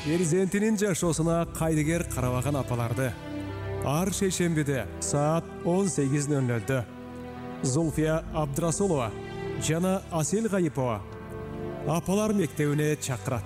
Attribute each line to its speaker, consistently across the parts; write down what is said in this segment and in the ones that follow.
Speaker 1: перзентинин жашоосуна кайдыгер карабаган апаларды ар шейшембиде саат 18:00 Зульфия Абдрасулова жана Асел Гайипова апалар мектебине чакырат.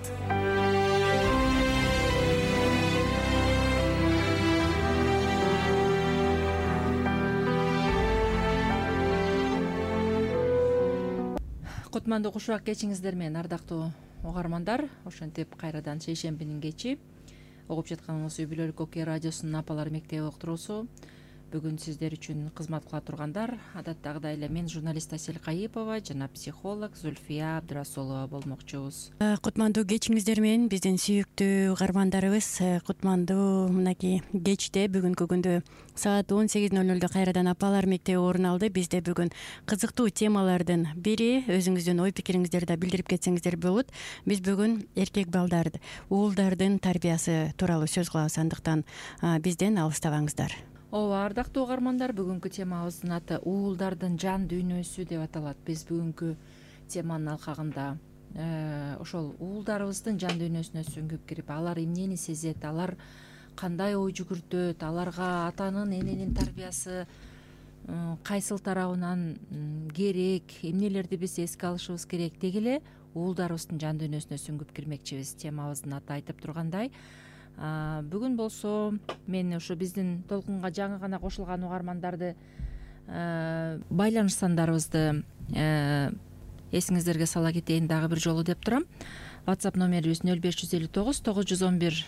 Speaker 2: Кутмандуу кушубак кечиңиздер менен ардактуу угармандар. Ошентип кайрадан шейшембинин кечи угуп жатканыңыз Үй бүлөлүк окуя радиосунун апалар мектеби уктуруусу. Бүгүн сиздер үчүн кызмат кыла тургандар адаттагыдай эле мен журналист Асел Кайипова жана психолог Зульфия Абдрасулова болмокчубуз.
Speaker 3: Кутмандуу кечиңиздер менен биздин сүйүктүү угармандарыбыз. Кутмандуу мынакей кечте бүгүнкү күндө саат 18:00 кайрадан апалар мектеби орун алды. Бизде бүгүн кызыктуу темалардын бири, өзүңүздүн ой пикириңиздерди да билдирип кетсеңиздер болот. Биз бүгүн эркек балдарды, уулдардын тарбиясы тууралуу сөз кылабыз. Андыктан бизден алыстабаңыздар.
Speaker 2: Ооба, ардактуу угармандар, бүгүнкү темабыздын аты уулдардын жан дүйнөсү деп аталат. Биз бүгүнкү теманын алкагында ошол уулдарыбыздын жан дүйнөсүнө сүңгүп кирип, алар эмнени сезет, алар кандай ой жүгүртөт, аларга атанын, эненин тарбиясы кайсыл тарабынан керек, эмнелерди биз эске алышыбыз керек, деги эле уулдарыбыздын жан дүйнөсүнө сүңгүп кирмекчибиз. Темабыздын аты айтып тургандай. Бүгүн болсо мен ушу биздин толкунга жаңы гана кошулган угармандарды байланыш сандарыбызды эсиңиздерге сала кетейин дагы бир жолу деп турам. WhatsApp номерибиз 0559 911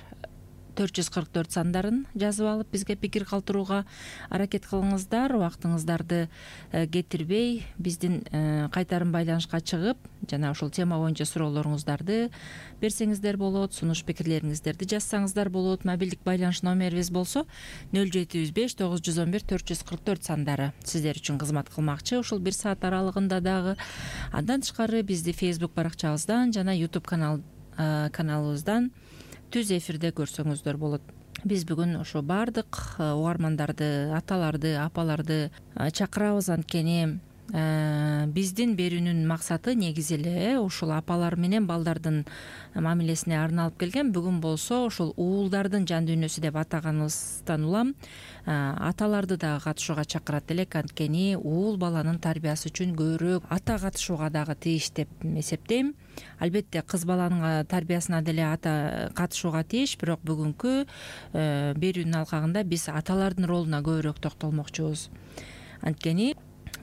Speaker 2: 444 сандарын жазып алып бизге пикир калтырууга аракет кылыңыздар. Убактыңыздарды кетирбей биздин кайтарым байланышка чыгып жана ошол тема боюнча суроолоруңуздарды берсеңиздер болот, сунуш пикирлериңиздерди жазсаңыздар болот. Мобилдик байланыш номерибиз болсо 0705 911 444 сандары сиздер үчүн кызмат кылмакчы ушул 1 саат аралыгында дагы. Андан тышкары бизди Facebook баракчабыздан жана YouTube каналыбыздан түз эфирде көрсөңүздөр болот. Биз бүгүн ошо баардык угармандарды, аталарды, апаларды чакырабыз. Анткени биздин берүүнүн максаты негизи эле ушул апалар менен балдардын мамилесине арналып келген. Бүгүн болсо ушул уулдардын жан дүйнөсү деп атаганыбыздан улам аталарды дагы катышууга чакырат элек. Анткени уул баланын тарбиясы үчүн көбүрөөк ата катышууга дагы тийиш деп эсептейм. Албетте кыз баланын тарбиясына деле ата катышууга тийиш, бирок бүгүнкү берүүнүн алкагында биз аталардын ролуна көбүрөөк токтолмокчубуз. Анткени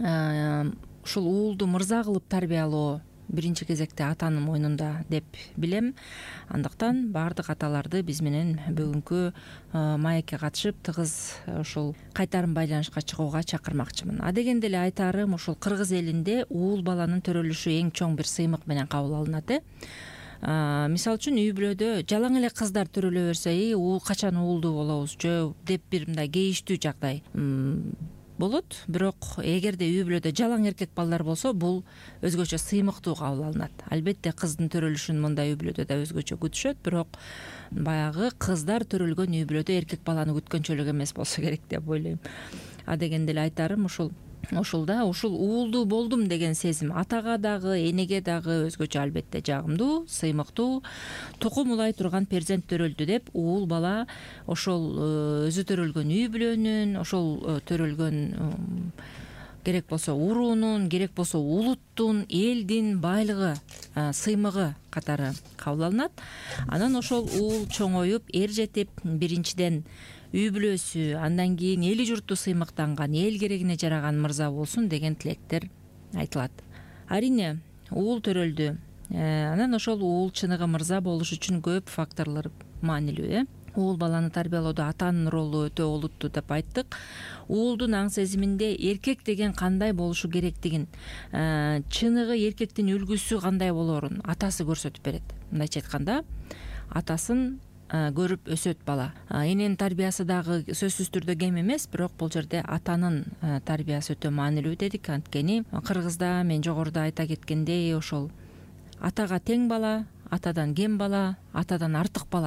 Speaker 2: ушул уулду мырза кылып тарбиялоо биринчи кезекте атанын мойнунда деп билем. Андыктан баардык аталарды биз менен бүгүнкү маекке катышып тыгыз ушул кайтарым байланышка чыгууга чакырмакчымын. Адегенде эле айтарым, ушул кыргыз элинде уул баланын төрөлүшү эң чоң бир сыймык менен кабыл алынат. Мисалы үчүн үй бүлөдө жалаң эле кыздар төрөлө берсе, уул качан уулдуу болобуз жөө деп бир мындай кейиштүү жагдай болот. Бирок эгерде үй бүлөдө жалаң эркек балдар болсо, бул өзгөчө сыймыктуу кабыл алынат. Албетте кыздын төрөлүшүн мындай үй бүлөдө да өзгөчө күтүшөт, бирок баягы кыздар төрөлгөн үй бүлөдө эркек баланы күткөнчөлүк эмес болсо керек деп ойлойм. Адегенде эле айтарым, ушул уулдуу болдум деген сезим атага дагы, энеге дагы өзгөчө албетте жагымдуу, сыймыктуу. Тукум улай турган перзент төрөлдү деп уул бала ошол өзү төрөлгөн үй бүлөнүн, ошол төрөлгөн керек болсо уруунун, керек болсо улуттун, элдин байлыгы, сыймыгы катары кабыл алынат. Анан ошол уул чоңоюп, эр жетип, биринчиден үй бүлөсү, андан кийин эли журту сыймыктанган, эл керегине жараган мырза болсун деген тилектер айтылат. Арине уул төрөлдү. Анан ошол уул чыныгы мырза болуш үчүн көп факторлор маанилүү. Уул баланы тарбиялоодо атанын ролу өтө олуттуу деп айттык. Уулдун аң сезиминде эркек деген кандай болушу керектигин, чыныгы эркектин үлгүсү кандай болоорун атасы көрсөтүп берет. Мындайча айтканда, атасын көрүп өсөт бала. Эненин тарбиясы дагы сөзсүз түрдө кем эмес, бирок бул жерде атанын тарбиясы өтө маанилүү дедик. Анткени кыргызда мен жогоруда айта кеткендей, ошол атага тең бала, атадан кем бала, атадан артык бала деп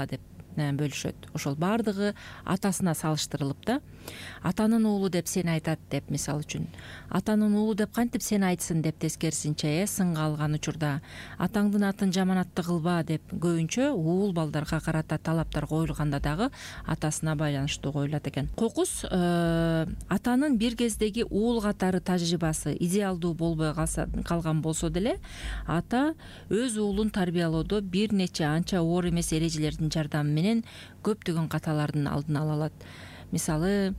Speaker 2: бөлүшөт. Ошол баардыгы атасына салыштырылып да, атанын уулу деп сени айтат деп, мисалы үчүн атанын уулу деп кантип сени айтсын деп, тескерисинче сынга алган учурда атаңдын атын жаманатты кылба деп көбүнчө уул балдарга карата талаптар коюлганда дагы атасына байланыштуу коюлат экен. Кокус атанын бир кездеги уул катары тажрыйбасы идеалдуу болбой калган болсо деле, ата өз уулун тарбиялоодо бир нече анча оор эмес эрежелердин жардамы менен көптөгөн каталардын алдын ала алат. Мисалы,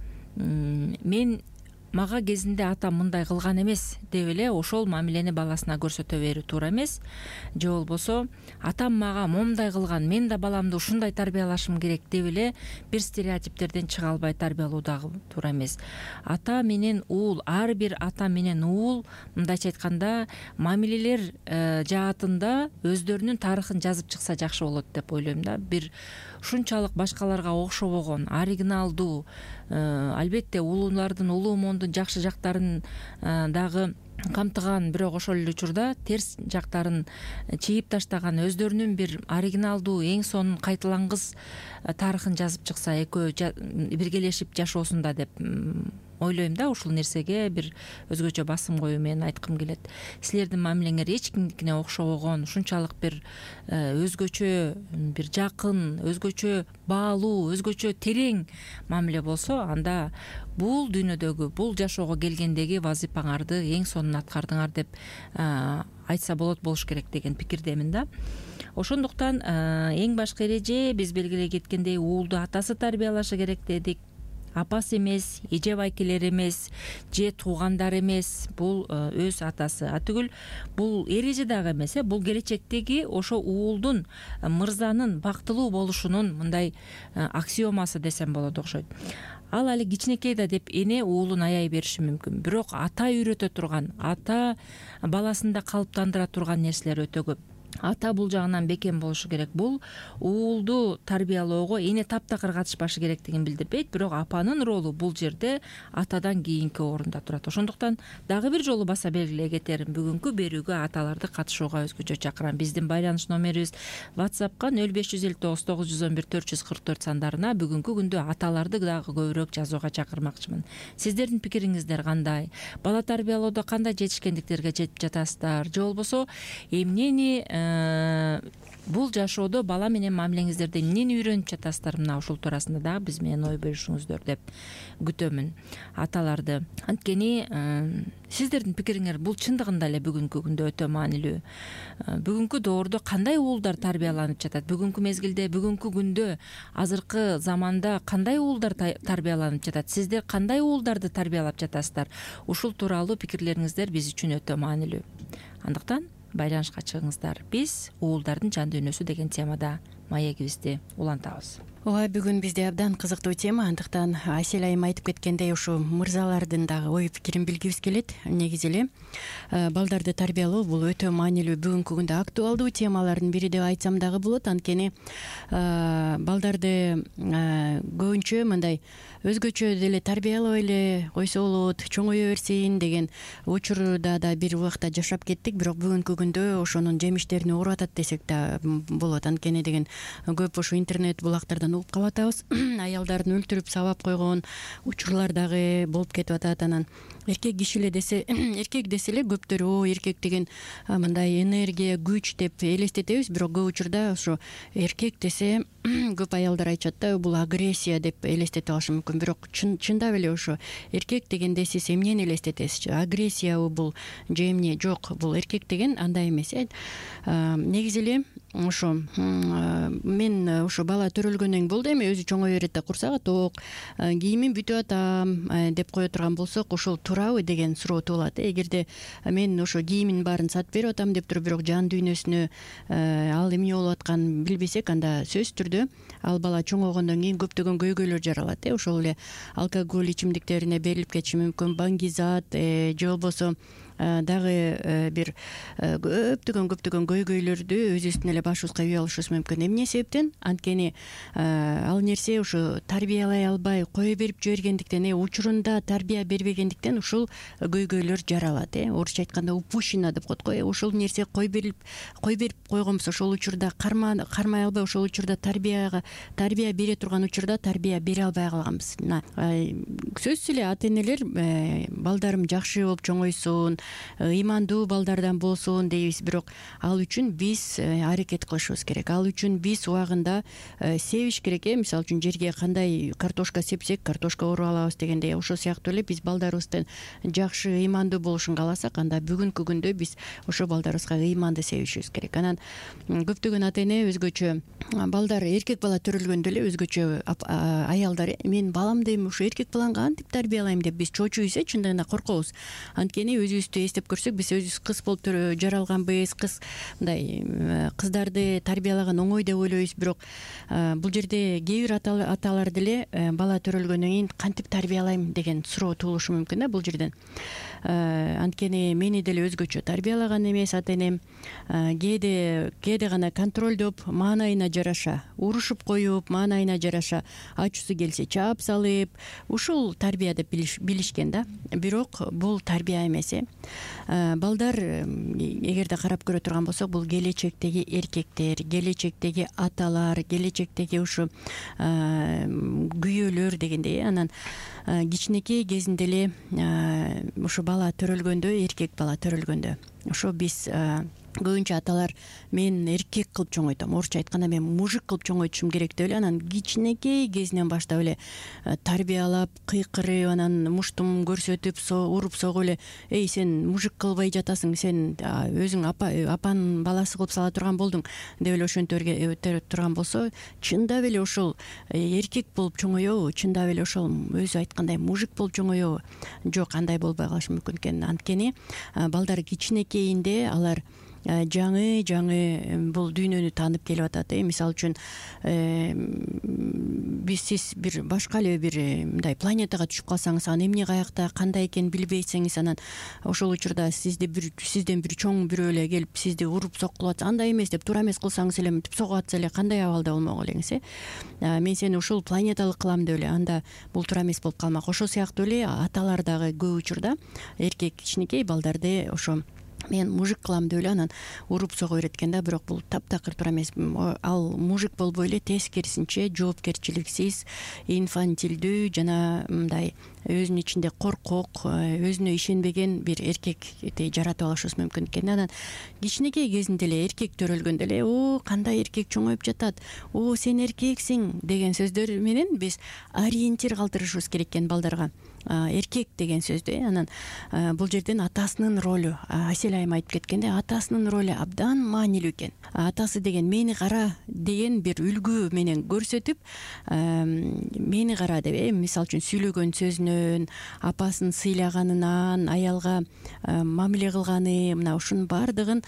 Speaker 2: мага кезинде атам мындай кылган эмес деп эле ошол мамилени баласына көрсөтө берүү туура эмес. Же болбосо атам мага момундай кылган, мен да баламды ушундай тарбиялашым керек деп эле бир стереотиптерден чыга албай тарбиялоо дагы туура эмес. Ата менен уул, ар бир ата менен уул мындайча айтканда мамилелер жаатында өздөрүнүн тарыхын жазып чыкса жакшы болот деп ойлойм да. Бир ушунчалык башкаларга окшобогон, оригиналдуу, албетте улуулардын, улуу-мондун жакшы жактарын дагы камтыган, бирок ошол эле учурда терс жактарын чийип таштаган, өздөрүнүн бир оригиналдуу, эң сонун кайталангыс тарыхын жазып чыкса экөө биргелешип жашоосунда деп ойлойм да. Ушул нерсеге бир өзгөчө басым коюу менен айткым келет. Силердин мамилеңер эч кимдикине окшобогон, ушунчалык бир өзгөчө, бир жакын, өзгөчө баалуу, өзгөчө терең мамиле болсо, анда бул дүйнөдөгү, бул жашоого келгендеги вазыпаңарды эң сонун аткардыңар деп айтса болуш керек деген пикирдемин да. Ошондуктан эң башкы эреже биз белгилей кеткендей уулду атасы тарбиялашы керек дедик. Апасы эмес, эже байкелер эмес, же туугандар эмес, бул өз атасы. Атүгүл бул эреже дагы эмес, бул келечектеги ошо уулдун, мырзанын бактылуу болушунун мындай аксиомасы десем болот окшойт. Ал али кичинекей да деп эне уулун аяй бериши мүмкүн. Бирок ата үйрөтө турган, ата баласында калыптандыра турган нерселер өтө көп. Ата бул жагынан бекем болушу керек. Бул уулду тарбиялоого эне таптакыр катышпашы керектигин билдирбейт, бирок апанын ролу бул жерде атадан кийинки орунда турат. Ошондуктан дагы бир жолу баса белгилей кетерим, бүгүнкү берүүгө аталарды катышууга өзгөчө чакырам. Биздин байланыш номерибиз WhatsAppка 0559 911 444 сандарына бүгүнкү күндө аталарды дагы көбүрөөк жазууга чакырмакчымын. Сиздердин пикириңиздер кандай? Бала тарбиялоодо кандай жетишкендиктерге жетип жатасыздар? Же болбосо эмнени бул жашоодо бала менен мамилеңиздерде эмнени үйрөнүп жатасыздар? Мына ушул туурасында дагы биз менен ой бөлүшүңүздөр деп күтөмүн аталарды. Анткени сиздердин пикириңер бул чындыгында эле бүгүнкү күндө өтө маанилүү. Бүгүнкү доордо кандай уулдар тарбияланып жатат? Бүгүнкү мезгилде, бүгүнкү күндө, азыркы заманда кандай уулдар тарбияланып жатат? Сиздер кандай уулдарды тарбиялап жатасыздар? Ушул тууралуу пикирлериңиздер биз үчүн өтө маанилүү. Андыктан байланышка чыгыңыздар. Биз уулдардын жан дүйнөсү деген темада маегибизди улантабыз.
Speaker 3: Ооба, бүгүн бизде абдан кызыктуу тема, андыктан Асель айым айтып кеткендей ушу мырзалардын дагы ой пикирин билгибиз келет. Негизи эле балдарды тарбиялоо бул өтө маанилүү, бүгүнкү күндө актуалдуу темалардын бири деп айтсам дагы болот. Анткени балдарды көбүнчө мындай өзгөчө деле тарбиялай эле койсо болот, чоңое берсин деген учурда да бир убакта жашап кеттик, бирок бүгүнкү күндө ошонун жемиштерин угуп атат десек да болот. Анткени деген көп ушу интернет булактардан угуп калатабыз. Аялдарын өлтүрүп сабап койгон учурлар дагы болуп кетип атат. Анан эркек киши эле десе, эркек десе эле көптөр эркек деген мындай энергия, күч деп элестетебиз, бирок көп учурда ошо эркек десе көп аялдар айтышат да, бул агрессия деп элестетип алышы мүмкүн. Бирок чындап эле ошо эркек дегенде сиз эмнени элестетесиз? Агрессиябы бул же эмне? Жок, бул эркек деген андай эмес. Негизи эле ошо мен ошо бала төрөлгөндөн болду, эми өзү чоңое берет да, курсагы ток, кийимин бүтүп атам деп кое турган болсок, ошол туурабы деген суроо туулат. Эгерде мен ошо кийимин баарын сатып берип атам деп туруп, бирок жан дүйнөсүнө ал эмне болуп атканын билбесек, анда сөзсүз түрдө ал бала чоңойгондон кийин көптөгөн көйгөйлөр жаралат. Ошол эле алкоголь ичимдиктерине берилип кетиши мүмкүн, баңгизат, же болбосо дагы бир көптөгөн көйгөйлөрдү өзүбүздүн эле башыбызга үй алышыбыз мүмкүн. Эмне себептен? Анткени ал нерсе ушу тарбиялай албай кое берип жибергендиктен, учурунда тарбия бербегендиктен ушул көйгөйлөр жаралат. Орусча айтканда упущено деп коет го. Ошол нерсе кой берип койгонбуз, ошол учурда кармай албай, ошол учурда тарбия бере турган учурда тарбия бере албай калганбыз. Сөзсүз эле ата энелер балдарым жакшы болуп чоңойсун, ыймандуу балдардан болсун дейбиз, бирок ал үчүн биз аракет кылышыбыз керек. Ал үчүн биз убагында себиш керек. Мисалы үчүн жерге кандай картошка сепсек картошка оруп алабыз дегендей, ошол сыяктуу эле биз балдарыбыздын жакшы ыймандуу болушун кааласак, анда бүгүнкү күндө биз ошо балдарыбызга ыйманды себишибиз керек. Анан көптөгөн ата эне өзгөчө балдар, эркек бала төрөлгөндө эле өзгөчө аялдар мен баламды эми ушу эркек баланы кантип тарбиялайм деп биз чоочубуз, чындыгында коркобуз. Анткени өзүбүздү эстеп көрсөк, биз өзүбүз кыз болуп жаралганбыз, мындай кыздарды тарбиялаган оңой деп ойлойбуз. Бирок бул жерде кээ бир аталар деле бала төрөлгөндөн кийин кантип тарбиялайм деген суроо туулушу мүмкүн да бул жерден. Анткени мени деле өзгөчө тарбиялаган эмес ата энем. Кээде гана контролдоп, маанайына жараша урушуп коюп, маанайына жараша ачуусу келсе чаап салып, ушул тарбия деп билишкен да. Бирок бул тарбия эмес. Балдар, эгерде карап көрө турган болсок, бул келечектеги эркектер, келечектеги аталар, келечектеги ушу күйөөлөр дегендей. Анан кичинекей кезинде эле ушу бала төрөлгөндө, эркек бала төрөлгөндө, ошо биз көбүнчө аталар мен эркек кылып чоңойтом, орусча айтканда мен мужик кылып чоңойтушум керек деп эле анан кичинекей кезинен баштап эле тарбиялап, кыйкырып, анан муштум көрсөтүп, уруп согуп эле эй сен мужик кылбай жатасың, сен өзүң апанын баласы кылып сала турган болдуң деп эле ошентип турган болсо, чындап эле ошол эркек болуп чоңоебу, чындап эле ошол өзү айткандай мужик болуп чоңоебу? Жок, андай болбой калышы мүмкүн экен. Анткени балдар кичинекейинде алар жаңы бул дүйнөнү таанып келип атат. Мисалы үчүн сиз бир башка эле бир мындай планетага түшүп калсаңыз, анан эмне каякта кандай экенин билбейсиңиз, анан ошол учурда сизден бир чоң бирөө эле келип сизди уруп соккулап атса, андай эмес деп тура эмес кылсаңыз эле мынтип согуп атса эле кандай абалда болмок элеңиз? Мен сени ушул планеталык кылам деп эле, анда бул туура эмес болуп калмак. Ошол сыяктуу эле аталар дагы көп учурда эркек кичинекей балдарды ошо мен мужик кылам деп эле анан уруп сого береткен да. Бирок бул таптакыр туура эмес. Ал мужик болбой эле тескерисинче жоопкерчиликсиз, инфантилдүү жана мындай өзүнүн ичинде коркок, өзүнө ишенбеген бир эркекти жаратып алышыбыз мүмкүн экен. Анан кичинекей кезинде эле эркек төрөлгөндө эле о кандай эркек чоңоюп жатат, о сен эркексиң деген сөздөр менен биз ориентир калтырышыбыз керек экен балдарга. Эркек деген сөздү. Анан бул жерден атасынын ролу, Асель айым айтып кеткенде, атасынын ролу абдан маанилүү экен. Атасы деген мени кара деген бир үлгү менен көрсөтүп, мени кара деп, мисалы үчүн сүйлөгөн сөзүнөн, апасын сыйлаганынан, аялга мамиле кылганы, мына ушунун баардыгын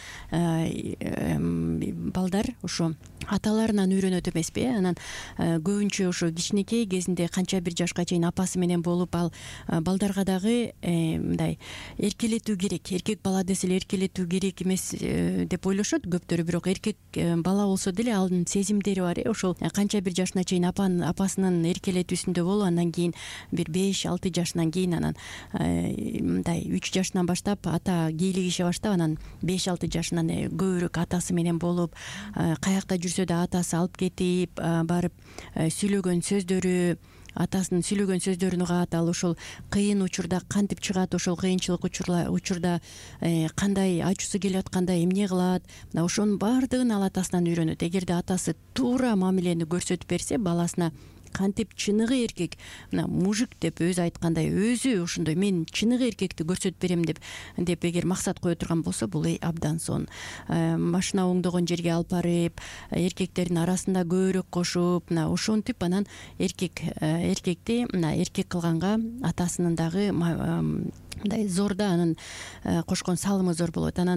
Speaker 3: балдар ошо аталарынан үйрөнөт эмеспи? Анан көбүнчө ошо кичинекей кезинде канча бир жашка чейин апасы менен болуп, ал балдарга дагы мындай эркелетүү керек. Эркек бала десе эле эркелетүү керек эмес деп ойлошот көптөрү. Бирок эркек бала болсо деле анын сезимдери бар. Ошол канча бир жашына чейин апасынын эркелетүүсүндө болуп, андан кийин бир 5-6 жашынан кийин, анан мындай 3 жашынан баштап ата кийлигише баштап, анан 5-6 жашынан көбүрөөк атасы менен болуп, каякта жүрсө да атасы алып кетип барып сүйлөгөн сөздөрү, атасынын сүйлөгөн сөздөрүн угат. Ал ошол кыйын учурда кантип чыгат, ошол кыйынчылык учурда кандай ачуусу келип атканда эмне кылат, мына ошонун баардыгын ал атасынан үйрөнөт. Эгерде атасы туура мамилени көрсөтүп берсе баласына, кантип чыныгы эркек, мына мужик деп өзү айткандай, өзү ошондой мен чыныгы эркекти көрсөтүп берем деп эгер максат кое турган болсо, бул абдан сонун. Машина оңдогон жерге алып барып, эркектердин арасында көбүрөөк кошуп, мына ошентип анан эркекти мына эркек кылганга атасынын дагы мындай зор да, анын кошкон салымы зор болот. Анан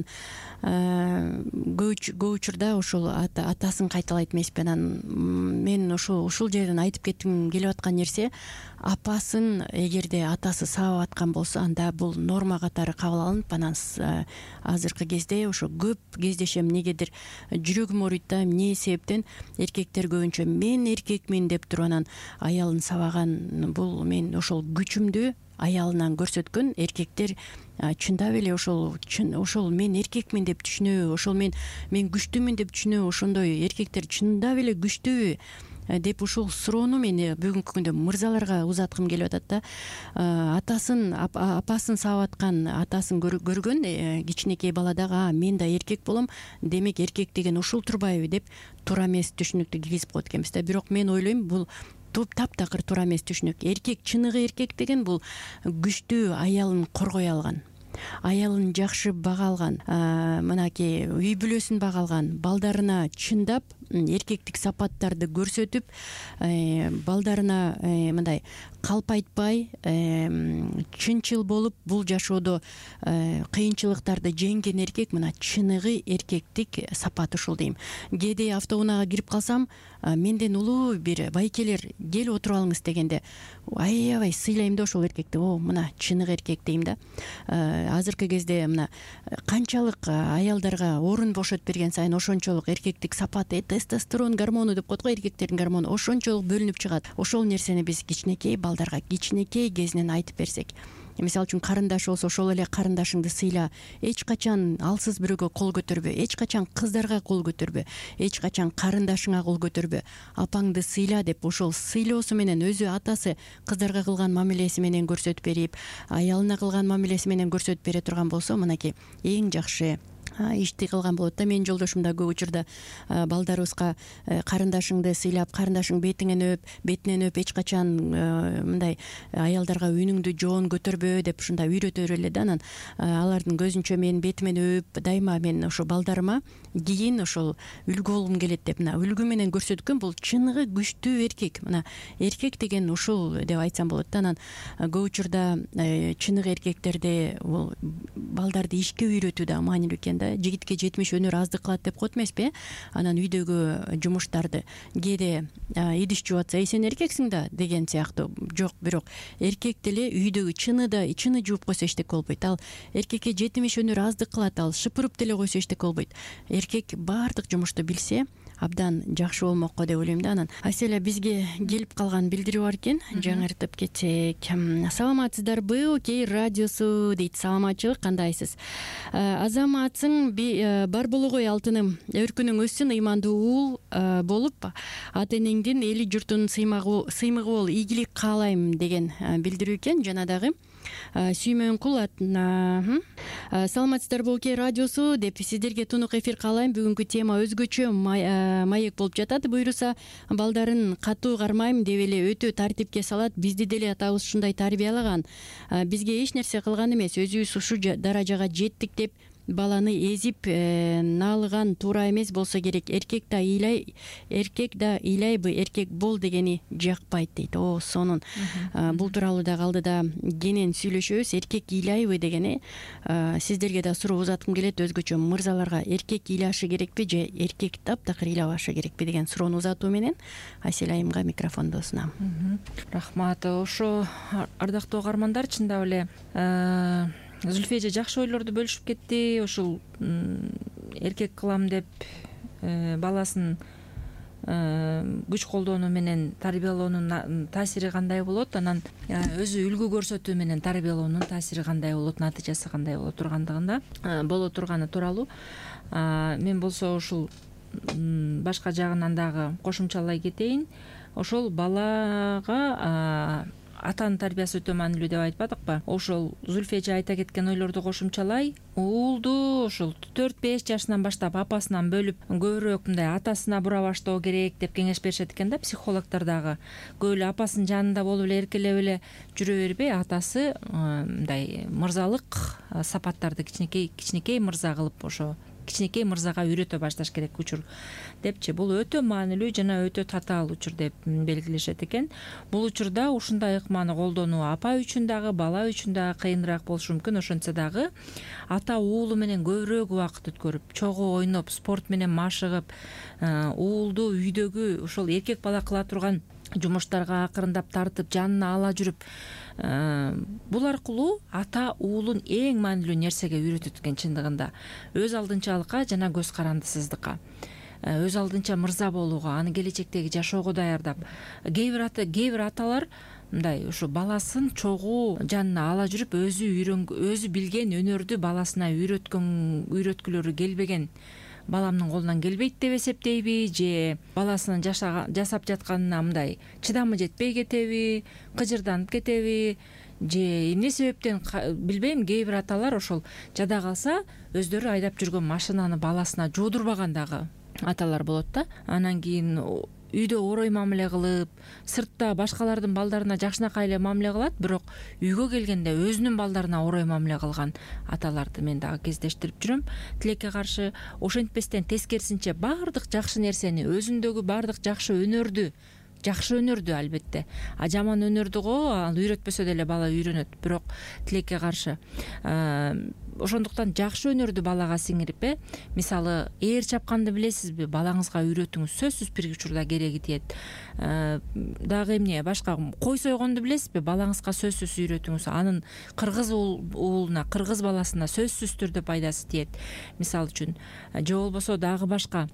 Speaker 3: көп учурда ошол атасын кайталайт эмеспи? Анан мен ушул жерден айтып кетким келип аткан нерсе, апасын эгерде атасы сабап аткан болсо, анда бул норма катары кабыл алынып, анан азыркы кезде ошо көп кездешем, негедир жүрөгүм ооруйт да, эмне себептен эркектер көбүнчө мен эркекмин деп туруп анан аялын сабаган, бул мен ошол күчүмдү аялынан көрсөткөн эркектер чындап эле ошол мен эркекмин деп түшүнөбү, ошол мен күчтүүмүн деп түшүнөбү, ошондой эркектер чындап эле күчтүүбү деп ушул суроону мен бүгүнкү күндө мырзаларга узаткым келип атат да. Апасын сабап аткан атасын көргөн кичинекей бала дагы мен да эркек болом, демек эркек деген ушул турбайбы деп туура эмес түшүнүктү киргизип коет экенбиз да. Бирок мен ойлойм, бул таптакыр туура эмес түшүнүк. Эркек, чыныгы эркек деген бул күчтүү, аялын коргой алган, аялын жакшы бага алган, мынакей үй бүлөсүн бага алган, балдарына чындап эркектик сапаттарды көрсөтүп, балдарына мындай калп айтпай, чынчыл болуп бул жашоодо кыйынчылыктарды жеңген эркек, мына чыныгы эркектик сапат ушул дейм. Кээде автоунаага кирип калсам, менден улуу бир байкелер келип отуруп алыңыз дегенде, аябай сыйлайм да ошол эркекти. Мына чыныгы эркек дейм да. Азыркы кезде мына канчалык аялдарга орун бошотуп берген сайын ошончолук эркектик сапат, тестостерон гормону деп коет го, эркектердин гормону ошончолук бөлүнүп чыгат. Ошол нерсени биз кичинекей балдарга кичинекей кезинен айтып берсек, мисалы үчүн карындаш болсо, ошол эле карындашыңды сыйла, эч качан алсыз бирөөгө кол көтөрбө, эч качан кыздарга кол көтөрбө, эч качан карындашыңа кол көтөрбө, апаңды сыйла деп ошол сыйлоосу менен өзү атасы кыздарга кылган мамилеси менен көрсөтүп берип, аялына кылган мамилеси менен көрсөтүп бере турган болсо, мынакей эң жакшы ишти кылган болот да. Менин жолдошум да көп учурда балдарыбызга карындашыңды сыйлап, карындашың бетинен өп, эч качан мындай аялдарга үнүңдү жоон көтөрбө деп ушунда үйрөтөр эле да. Анан алардын көзүнчө мен бетимен өп, дайыма мен ошо балдарыма кийин ошол үлгү болгум келет деп, мына үлгү менен көрсөткөн бул чыныгы күчтүү эркек. Мына эркек деген ушул деп айтсам болот да. Анан көп учурда чыныгы эркектерде бул балдарды ишке үйрөтүү да маанилүү экен да. Жигитке 70 өнөр аздык кылат деп коет эмеспи? Анан үйдөгү жумуштарды кээде идиш жууп атса, сен эркексиң да деген сыяктуу. Жок, бирок эркек деле үйдөгү чыны жууп койсо эчтеке болбойт. Ал эркекке 70 өнөр аздык кылат, ал шыпырып деле койсо эчтеке болбойт. Эркек баардык жумушту билсе абдан жакшы болмок го деп ойлойм да. Анан Аселя, бизге келип калган билдирүү бар экен, жаңыртып кетсек. Саламатсыздарбы, Окей радиосу дейт. Саламатчылык, кандайсыз? Азаматсың бар боло гой алтыным, өркүнүң өссүн, ыймандуу уул болуп, ата энеңдин, эли журтунун сыймыгы бол, ийгилик каалайм деген билдирүү экен. Жана дагы Сүймөн кул атына саламатсыздарбы, Окей радиосу деп сиздерге тунук эфир каалайм. Бүгүнкү тема өзгөчө маек болуп жатат. Буйруса балдарын катуу кармайм деп эле өтө тартипке салат. Бизди деле атабыз ушундай тарбиялаган. Бизге эч нерсе кылган эмес, өзүбүз ушу даражага жеттик деп баланы эзип наалыган туура эмес болсо керек. Эркек да ыйлайбы, эркек бол дегени жакпайт дейт. Сонун. Бул тууралуу да алдыда кенен сүйлөшөбүз. Эркек ыйлайбы дегени сиздерге да суроо узаткым келет. Өзгөчө мырзаларга эркек ыйлашы керекпи же эркек таптакыр ыйлабашы керекпи деген суроону узатуу менен Асель айымга микрофонду сунам.
Speaker 2: Рахмат. Ошо ардактуу угармандар, чындап эле Зүлфия эже жакшы ойлорду бөлүшүп кетти. Ушул эркек кылам деп баласын күч колдонуу менен тарбиялоонун таасири кандай болот, анан өзү үлгү көрсөтүү менен тарбиялоонун таасири кандай болот, натыйжасы кандай боло турганы тууралуу мен болсо ушул башка жагынан дагы кошумчалай кетейин. Ошол балага атанын тарбиясы өтө маанилүү деп айтпадыкпы? Ошол Зүлфия эже айта кеткен ойлорду кошумчалай, уулду ушул 4-5 жашынан баштап апасынан бөлүп көбүрөөк мындай атасына бура баштоо керек деп кеңеш беришет экен да психологдор дагы. Көп эле апасынын жанында болуп эле эркелеп эле жүрө бербей, атасы мындай мырзалык сапаттарды кичинекей мырза кылып, ошо кичинекей мырзага үйрөтө башташ керек учур депчи. Бул өтө маанилүү жана өтө татаал учур деп белгилешет экен. Бул учурда ушундай ыкманы колдонуу апа үчүн дагы, бала үчүн дагы кыйыныраак болушу мүмкүн. Ошентсе дагы ата уулу менен көбүрөөк убакыт өткөрүп, чогуу ойноп, спорт менен машыгып, уулду үйдөгү ошол эркек бала кыла турган жумуштарга акырындап тартып жанына ала жүрүп, бул аркылуу ата уулун эң маанилүү нерсеге үйрөтөт экен чындыгында. Өз алдынчалыкка жана көз карандысыздыкка, өз алдынча мырза болууга, аны келечектеги жашоого даярдап. Кээ бир аталар мындай ушу баласын чогуу жанына ала жүрүп, өзү билген өнөрдү баласына үйрөткүлөрү келбеген, баламдын колунан келбейт деп эсептейби, же баласынын жасап жатканына мындай чыдамы жетпей кетеби, кыжырданып кетеби, же эмне себептен билбейм. Кээ бир аталар ошол жада калса өздөрү айдап жүргөн машинаны баласына жуудурбаган дагы аталар болот да. Анан кийин үйдө орой мамиле кылып, сыртта башкалардын балдарына жакшынакай эле мамиле кылат, бирок үйгө келгенде өзүнүн балдарына орой мамиле кылган аталарды мен дагы кездештирип жүрөм. Тилекке каршы ошентпестен тескерисинче баардык жакшы нерсени, өзүндөгү баардык жакшы өнөрдү албетте, жаман өнөрдү ал үйрөтпөсө деле бала үйрөнөт, бирок тилекке каршы ошондуктан жакшы өнөрдү балага сиңирип, мисалы ээр чапканды билесизби, балаңызга үйрөтүңүз, сөзсүз бир учурда кереги тиет. Дагы эмне, башка кой сойгонду билесизби, балаңызга сөзсүз үйрөтүңүз, анын кыргыз уулуна, кыргыз баласына сөзсүз түрдө пайдасы тиет, мисалы үчүн. Же болбосо дагы башка,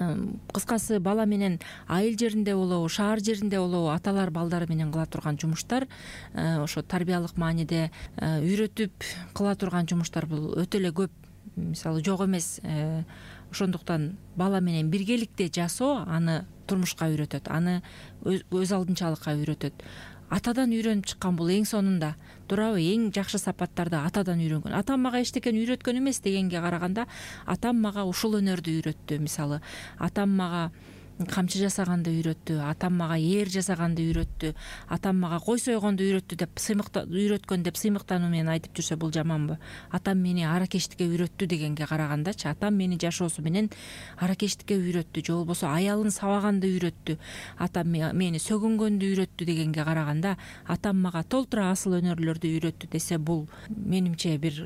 Speaker 2: кыскасы бала менен айыл жеринде болобу, шаар жеринде болобу, аталар балдары менен кыла турган жумуштар, ошо тарбиялык мааниде үйрөтүп кыла турган жумуштар өтө эле көп, мисалы жок эмес. Ошондуктан бала менен биргеликте жашоо аны турмушка үйрөтөт, аны өз алдынчалыкка үйрөтөт. Атадан үйрөнүп чыккан бул эң сонунда, туурабы? Эң жакшы сапаттарды атадан үйрөнгөн. Атам мага эчтекени үйрөткөн эмес дегенге караганда, атам мага ушул өнөрдү үйрөттү. Мисалы, атам мага камчы жасаганды үйрөттү, атам мага ээр жасаганды үйрөттү, атам мага кой сойгонду үйрөттү деп үйрөткөн деп сыймыктануу менен айтып жүрсө бул жаманбы? Атам мени аракештикке үйрөттү дегенге карагандачы, атам мени жашоосу менен аракештикке үйрөттү, же болбосо аялын сабаганды үйрөттү, атам мени сөгүнгөндү үйрөттү дегенге караганда, атам мага толтура асыл өнөрлөрдү үйрөттү десе, бул менимче бир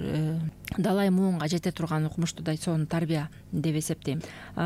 Speaker 2: далай муунга жете турган укмуштуудай сонун тарбия деп эсептейм.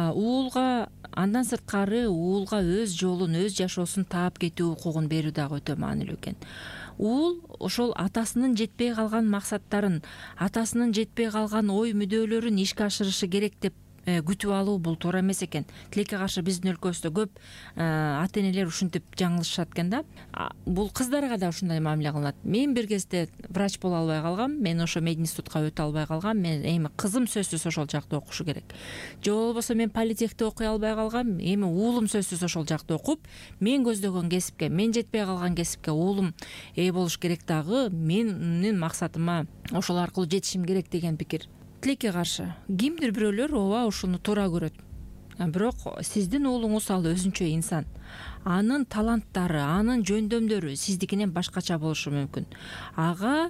Speaker 2: Уулга андан сырткары уулга өз жолун, өз жашоосун таап кетүү укугун берүү дагы өтө маанилүү экен. Уул ошол атасынын жетпей калган максаттарын, атасынын жетпей калган ой мүдөлөрүн ишке ашырышы керек деп күтүп алуу бул туура эмес экен. Тилекке каршы биздин өлкөбүздө көп ата энелер ушинтип жаңылышат экен да. Бул кыздарга да ушундай мамиле кылынат. Мен бир кезде врач боло албай калгам, мен ошо мединститутка өтө албай калгам, мен эми кызым сөзсүз ошол жакта окушу керек. Же болбосо мен политехте окуй албай калгам, эми уулум сөзсүз ошол жакта окуп, мен көздөгөн кесипке, мен жетпей калган кесипке уулум ээ болуш керек дагы, менин максатыма ошол аркылуу жетишим керек деген пикир. Тилекке каршы кимдир бирөөлөр ооба ушуну туура көрөт. Бирок сиздин уулуңуз ал өзүнчө инсан. Анын таланттары, анын жөндөмдөрү сиздикинен башкача болушу мүмкүн. Ага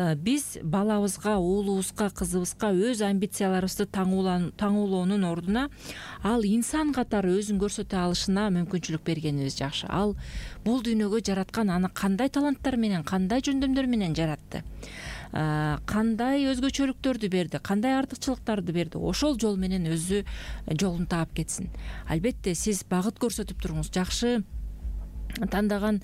Speaker 2: биз балабызга, уулубузга, кызыбызга өз амбицияларыбызды таңуулоонун ордуна ал инсан катары өзүн көрсөтө алышына мүмкүнчүлүк бергенибиз жакшы. Ал бул дүйнөгө жараткан аны кандай таланттар менен, кандай жөндөмдөр менен жаратты, кандай өзгөчөлүктөрдү берди, кандай артыкчылыктарды берди, ошол жол менен өзү жолун таап кетсин. Албетте сиз багыт көрсөтүп туруңуз, жакшы тандаган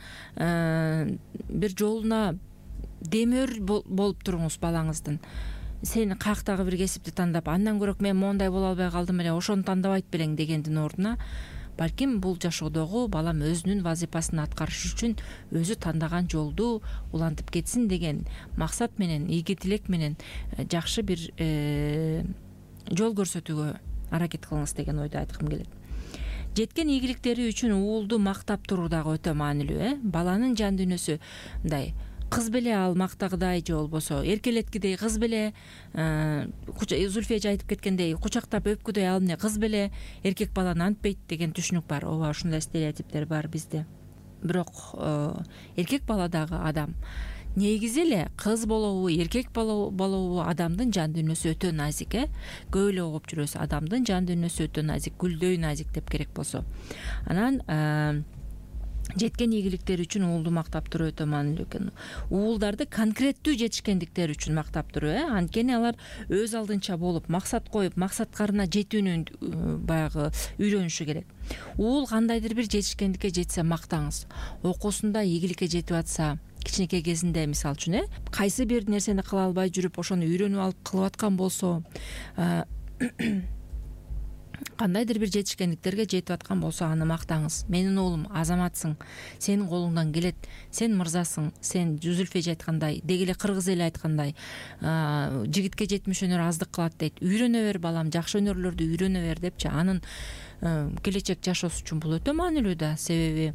Speaker 2: бир жолуна демөр болуп туруңуз балаңыздын. Сен каяктагы бир кесипти тандап, андан көрөк мен моундай боло албай калдым эле, ошону тандабайт белең дегендин ордуна, балким бул жашоодогу балам өзүнүн вазифасын аткарыш үчүн өзү тандаган жолду улантып кетсин деген максат менен, ийгилик тилек менен жакшы бир жол көрсөтүүгө аракет кылыңыз деген ойду айткым келет. Жеткен ийгиликтери үчүн уулду мактап туруу дагы өтө маанилүү. Баланын жан дүйнөсү мындай кыз беле ал мактагыдай, же болбосо эркелеткидей кыз беле, Зульфия айтып кеткендей кучактап өпкүдөй ал эмне кыз беле, эркек баланы антпейт деген түшүнүк бар. Ооба, ушундай стереотиптер бар бизде. Бирок эркек бала дагы адам. Негизи эле кыз болобу, эркек болобу, адамдын жан дүйнөсү өтө назик. Көп эле угуп жүрөбүз, адамдын жан дүйнөсү өтө назик, гүлдөй назик деп керек болсо. Анан жеткен ийгиликтери үчүн уулду мактап туруу өтө маанилүү экен. Уулдарды конкреттүү жетишкендиктери үчүн мактап туруу, анткени алар өз алдынча болуп, максат коюп, максаткарына жетүүнү баягы үйрөнүшү керек. Уул кандайдыр бир жетишкендикке жетсе мактаңыз. Окуусунда ийгиликке жетип атса, кичинекей кезинде мисалы үчүн кайсы бир нерсени кыла албай жүрүп, ошону үйрөнүп алып кылып аткан болсо, кандайдыр бир жетишкендиктерге жетип аткан болсо, аны мактаңыз. Менин уулум, азаматсың, сенин колуңдан келет, сен мырзасың, сен Зүзүлфе эже айткандай, деги эле кыргыз эли айткандай, жигитке жетмиш өнөр аздык кылат дейт. Үйрөнө бер балам, жакшы өнөрлөрдү үйрөнө бер депчи. Анын келечек жашоосу үчүн бул өтө маанилүү да, себеби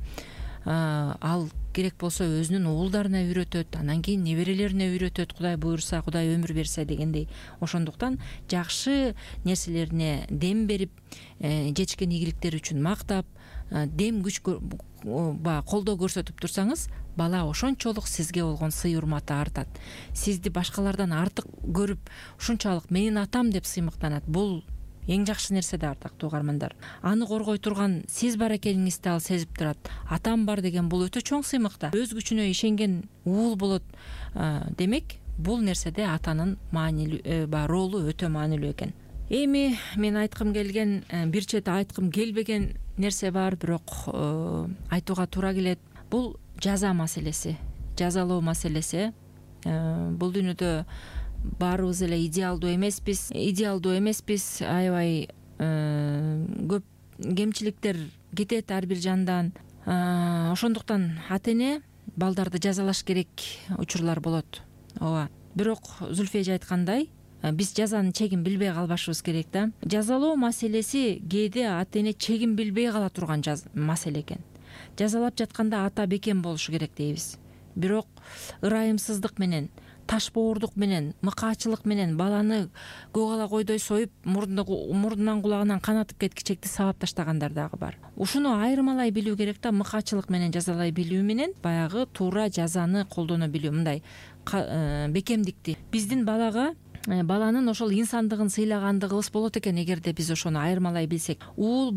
Speaker 2: ал керек болсо өзүнүн уулдарына үйрөтөт, анан кийин неберелерине үйрөтөт, Кудай буйрса, Кудай өмүр берсе дегендей. Ошондуктан жакшы нерселерине дем берип, жетишкен ийгиликтери үчүн мактап, дем күч колдоо көрсөтүп турсаңыз, бала ошончолук сизге болгон сый урматы артат. Сизди башкалардан артык көрүп, ушунчалык менин атам деп сыймыктанат. Бул эң жакшы нерсе да, ардактуу угармандар. Аны коргой турган сиз бар экениңизди ал сезип турат. Атам бар деген бул өтө чоң сыймык да. Өз күчүнө ишенген уул болот. Демек, бул нерседе атанын ролу өтө маанилүү экен. Эми мен айткым келген, бир чет айткым келбеген нерсе бар, бирок айтууга туура келет. Бул жаза маселеси, жазалоо маселеси. Бул дүйнөдө баарыбыз эле идеалдуу эмеспиз, аябай көп кемчиликтер кетет ар бир жандан. Ошондуктан ата-эне балдарды жазалаш керек учурлар болот. Ооба. Бирок Зүлфе эже айткандай, биз жазанын чегин билбей калбашыбыз керек да. Жазалоо маселеси кээде ата-эне чегин билбей кала турган маселе экен. Жазалап жатканда ата бекем болушу керек дейбиз. Бирок ырайымсыздык менен, таш бооурдук менен, мыкаачылык менен баланы көгала койдой союп, мурдунан кулагынан канатып кеткичекти сабап таштагандар дагы бар. Ушуну айырмалай билүү керек да, мыкаачылык менен жазалай билүү менен баягы туура жазаны колдоно билүү, мындай бекемдикти. Биздин баланын ошол инсандыгын сыйлагандыгыбыз болот экен, эгерде биз ошону айырмалай билсек. Уул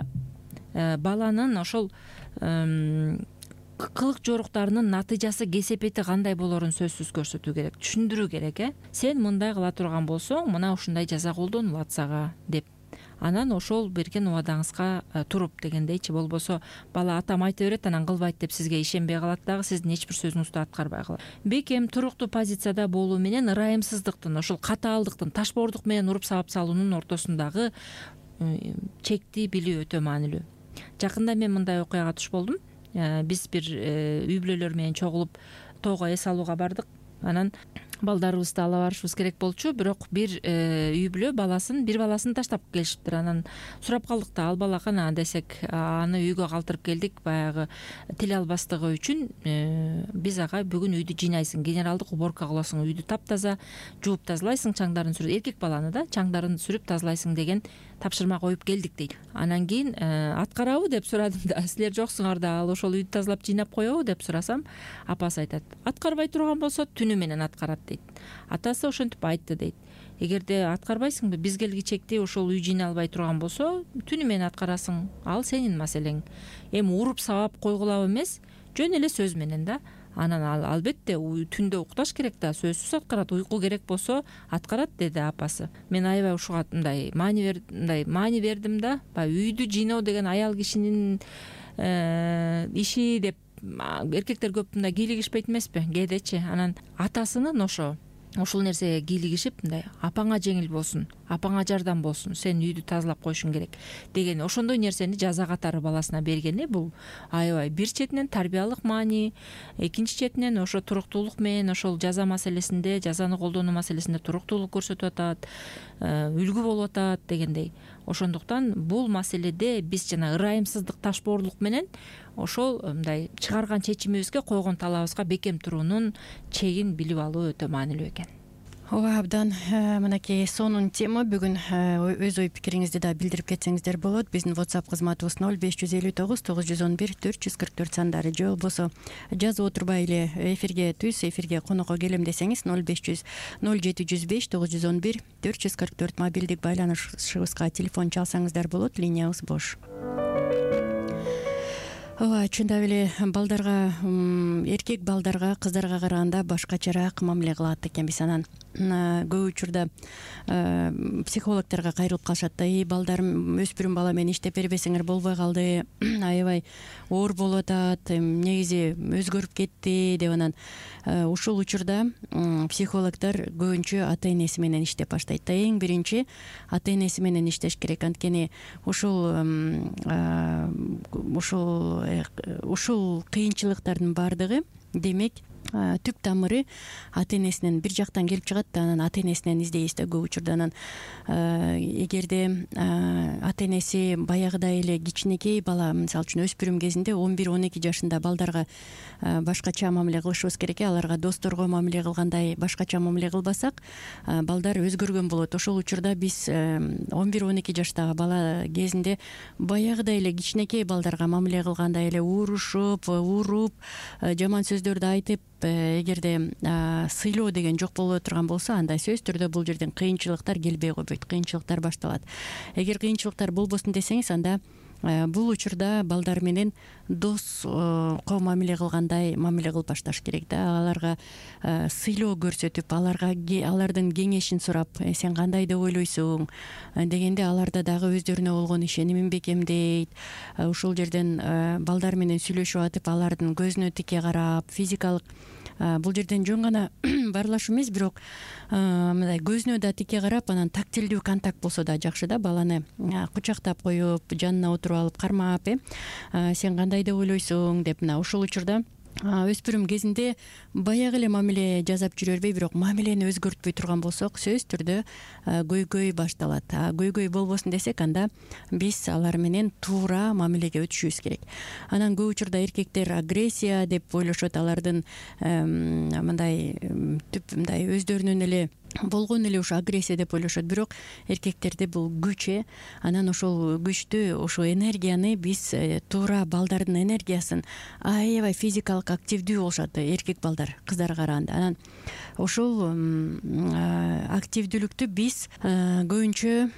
Speaker 2: баланын ошол кылык жоруктарынын натыйжасы, кесепети кандай болорун сөзсүз көрсөтүү керек, түшүндүрүү керек. Сен мындай кыла турган болсоң, мына ушундай жаза колдонулат сага деп. Анан ошол берген убадаңызга туруп дегендейчи. Болбосо бала атам айта берет, анан кылбайт деп сизге ишенбей калат дагы, сиздин эч бир сөзүңүздү аткарбай калат. Бекем, туруктуу позицияда болуу менен ырайымсыздыктын, ошол катаалдыктын, таш бооурдук менен уруп сабап салуунун ортосундагы чекти билүү өтө маанилүү. Жакында мен мындай окуяга туш болдум. Биз бир үй бүлөлөр менен чогулуп тоого эс алууга бардык. Анан балдарыбызды ала барышыбыз керек болчу, бирок бир үй бүлө бир баласын таштап келишиптир. Анан сурап калдык да, ал бала кана десек, аны үйгө калтырып келдик, баягы тил албастыгы үчүн биз ага бүгүн үйдү жыйнайсың, генералдык уборка кыласың, үйдү таптаза жууп тазалайсың, чаңдарын сүрүп, эркек баланы да чаңдарын сүрүп тазалайсың деген тапшырма коюп келдик дейт. Анан кийин аткарабы деп сурадым да, силер жоксуңар да, ал ошол үйдү тазалап жыйнап коебу деп сурасам, апасы айтат, аткарбай турган болсо түнү менен аткарат дейт. Атасы ошентип айтты дейт. Эгерде аткарбайсыңбы, биз келгичекти ошол үй жыйналбай турган болсо, түнү менен аткарасың, ал сенин маселең. Эми уруп сабап койгулап эмес, жөн эле сөз менен да. Анан албетте түндө укташ керек да, сөзсүз аткарат, уйку керек болсо аткарат деди апасы. Мен аябай ушуга мындай маани бердим да. Үйдү жыйноо деген аял кишинин иши деп эркектер көп мындай кийлигишпейт эмеспи, кээдечи. Анан атасынын ошол нерсеге кийлигишип, мындай апаңа жеңил болсун, апаңа жардам болсун, сен үйдү тазалап коюшуң керек деген ошондой нерсени жаза катары баласына бергени, бул аябай бир четинен тарбиялык маани, экинчи четинен ошо туруктуулук менен ошол жаза маселесинде, жазаны колдонуу маселесинде туруктуулук көрсөтүп атат, үлгү болуп атат дегендей. Ошондуктан бул маселеде биз жана ырайымсыздык, таш боорлук менен ошол мындай чыгарган чечимибизге, койгон талабыбызга бекем туруунун чегин билип алуу өтө маанилүү экен.
Speaker 3: Ооба, абдан. Мынакей сонун тема. Бүгүн өз ой пикириңизди да билдирип кетсеңиздер болот. Биздин WhatsApp кызматыбыз 0559 911 444 сандары, же болбосо жазып отурбай эле эфирге эфирге конокко келем десеңиз 0500 0705 911 444 мобилдик байланышыбызга телефон чалсаңыздар болот. Линиябыз бош. ооба, чындап эле балдарга, эркек балдарга кыздарга караганда башкачараак мамиле кылат экенбиз. Анан көп учурда психологторго кайрылып калышат да: балдарым, өспүрүм бала менен иштеп бербесеңер болбой калды, аябай оор болуп атат, негизи өзгөрүп кетти деп. Анан ушул учурда психологдор көбүнчө ата энеси менен иштеп баштайт да. Эң биринчи ата энеси менен иштеш керек. Анткени ушул кыйынчылыктардын баардыгы демек түп тамыры ата энесинен бир жактан келип чыгат да, анан ата энесинен издейбиз да көп учурда. Анан эгерде ата энеси баягыдай эле кичинекей бала, мисалы үчүн өспүрүм кезинде 11-12 жашында балдарга башкача мамиле кылышыбыз керек. Аларга досторго мамиле кылгандай башкача мамиле кылбасак, балдар өзгөргөн болот. Ошол учурда биз 11-12 жаштагы бала кезинде баягыдай эле кичинекей балдарга мамиле кылгандай эле урушуп, уруп, жаман сөздөрдү айтып, эгерде сыйлоо деген жок боло турган болсо, анда сөзсүз түрдө бул жерден кыйынчылыктар келбей койбойт, кыйынчылыктар башталат. Эгер кыйынчылыктар болбосун десеңиз, анда бул учурда балдар менен доско мамиле кылгандай мамиле кылып башташ керек да. Аларга сыйлоо көрсөтүп, алардын кеңешин сурап, сен кандай деп ойлойсуң дегенде, аларда дагы өздөрүнө болгон ишеним бекемдейт. Ушул жерден балдар менен сүйлөшүп атып, алардын көзүнө тике карап, физикалык, бул жерден жөн гана баарлашуу эмес, бирок мындай көзүнө да тике карап, анан тактилдүү контакт болсо да жакшы да. Баланы кучактап коюп, жанына отуруп алып кармап, сен кандай деп ойлойсуң деп, мына ушул учурда өспүрүм кезинде баягы эле мамиле жасап жүрө бербей, бирок мамилени өзгөртпөй турган болсок, сөзсүз түрдө көйгөй башталат. Көйгөй болбосун десек, анда биз алар менен туура мамилеге өтүшүбүз керек. Анан көп учурда эркектер агрессия деп ойлошот, алардын мындай өздөрүнүн эле болгон эле ушу агрессия деп ойлошот. Бирок эркектерде бул күч, анан ошол күчтү, ошол энергияны биз туура балдардын энергиясын аябай физикалык активдүү болушат эркек балдар кыздарга караганда. Анан ошол активдүүлүктү биз көбүнчө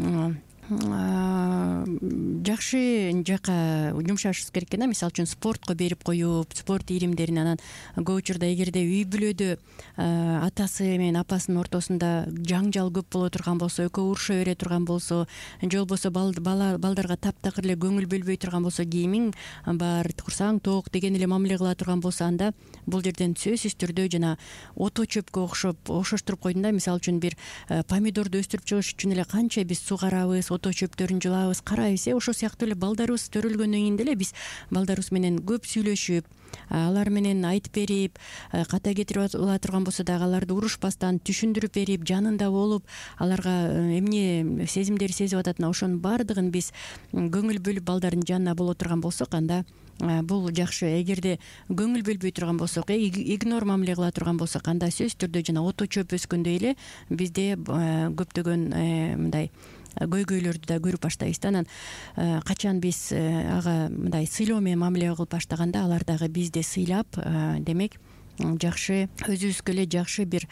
Speaker 3: жакшы жака жумшашыбыз керек экен. Мисалы үчүн спортко берип коюп, спорт ийримдерин. Анан көп учурда эгерде үй бүлөдө атасы менен апасынын ортосунда жаңжал көп боло турган болсо, экөө уруша бере турган болсо, же болбосо балдарга таптакыр эле көңүл бөлбөй турган болсо, кийимиң бар, курсаң ток деген эле мамиле кыла турган болсо, анда бул жерден сөзсүз түрдө жана ото чөпкө окшоштуруп койдум да. Мисалы үчүн бир помидорду өстүрүп чыгыш үчүн эле канча биз сугарабыз, ото чөптөрүн жулабыз, карайбыз. Ошол сыяктуу эле балдарыбыз төрөлгөндөн кийин деле биз балдарыбыз менен көп сүйлөшүп, алар менен айтып берип, ката кетирип ала турган болсо дагы аларды урушпастан түшүндүрүп берип, жанында болуп, аларга эмне сезимдер сезип атат, ошонун баардыгын биз көңүл бөлүп балдардын жанына боло турган болсок, анда бул жакшы. Эгерде көңүл бөлбөй турган болсок, игнор мамиле кыла турган болсок, анда сөзсүз түрдө жана ото чөп өскөндөй эле бизде көптөгөн мындай көйгөйлөрдү да көрүп баштайбыз да. Анан качан биз ага мындай сыйлоо менен мамиле кылып баштаганда, алар дагы бизди сыйлап, демек жакшы, өзүбүзгө эле жакшы бир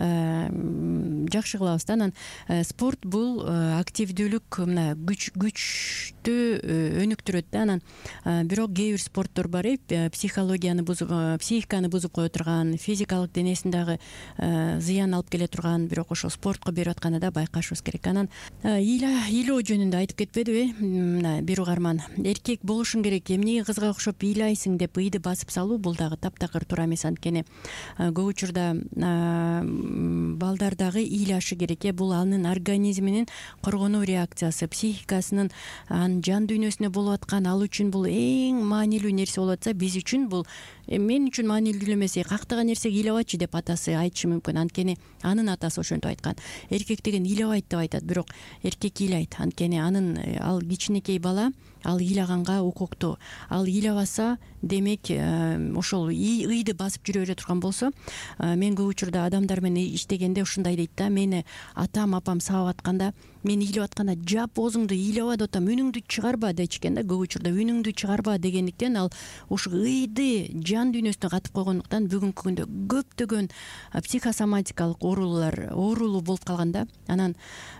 Speaker 3: жакшы кылабыз да. Анан спорт бул активдүүлүк, мына күчтү өнүктүрөт да. Анан бирок кээ бир спорттор бар, психологияны бузуп, психиканы бузуп кое турган, физикалык денесин дагы зыян алып келе турган, бирок ошол спортко берип атканда да байкашыбыз керек. Анан ыйлоо жөнүндө айтып кетпедиби? Мына бир угарман: эркек болушуң керек, эмнеге кызга окшоп ыйлайсың деп ыйды басып салуу, бул дагы таптакыр туура эмес. Анткени көп учурда балдар дагы ыйлашы керек. Бул анын организминин коргонуу реакциясы, психикасынын, анын жан дүйнөсүнө болуп аткан, ал үчүн бул эң маанилүү нерсе болуп атса, биз үчүн бул мен үчүн маанилүү эмес, кактаган нерсеге ыйлабачы деп атасы айтышы мүмкүн. Анткени анын атасы ошентип айткан. Эркек деген ыйлабайт деп айтат, бирок эркек ыйлайт. Анткени ал кичинекей бала, ал ыйлаганга укуктуу. Ал ыйлабаса, демек ошол ыйды басып жүрө бере турган болсо, мен көп учурда адамдар менен иштегенде ушундай дейт да: мени атам, апам сабап атканда мен ыйлап атканда жап оозуңду ыйлаба деп атам, үнүңдү чыгарба дейт экен да. Көп учурда үнүңдү чыгарба дегендиктен ал ушу ыйды жан дүйнөсүнө катып койгондуктан бүгүнкү күндө көптөгөн психосоматикалык оорулуу болуп калган да. Анан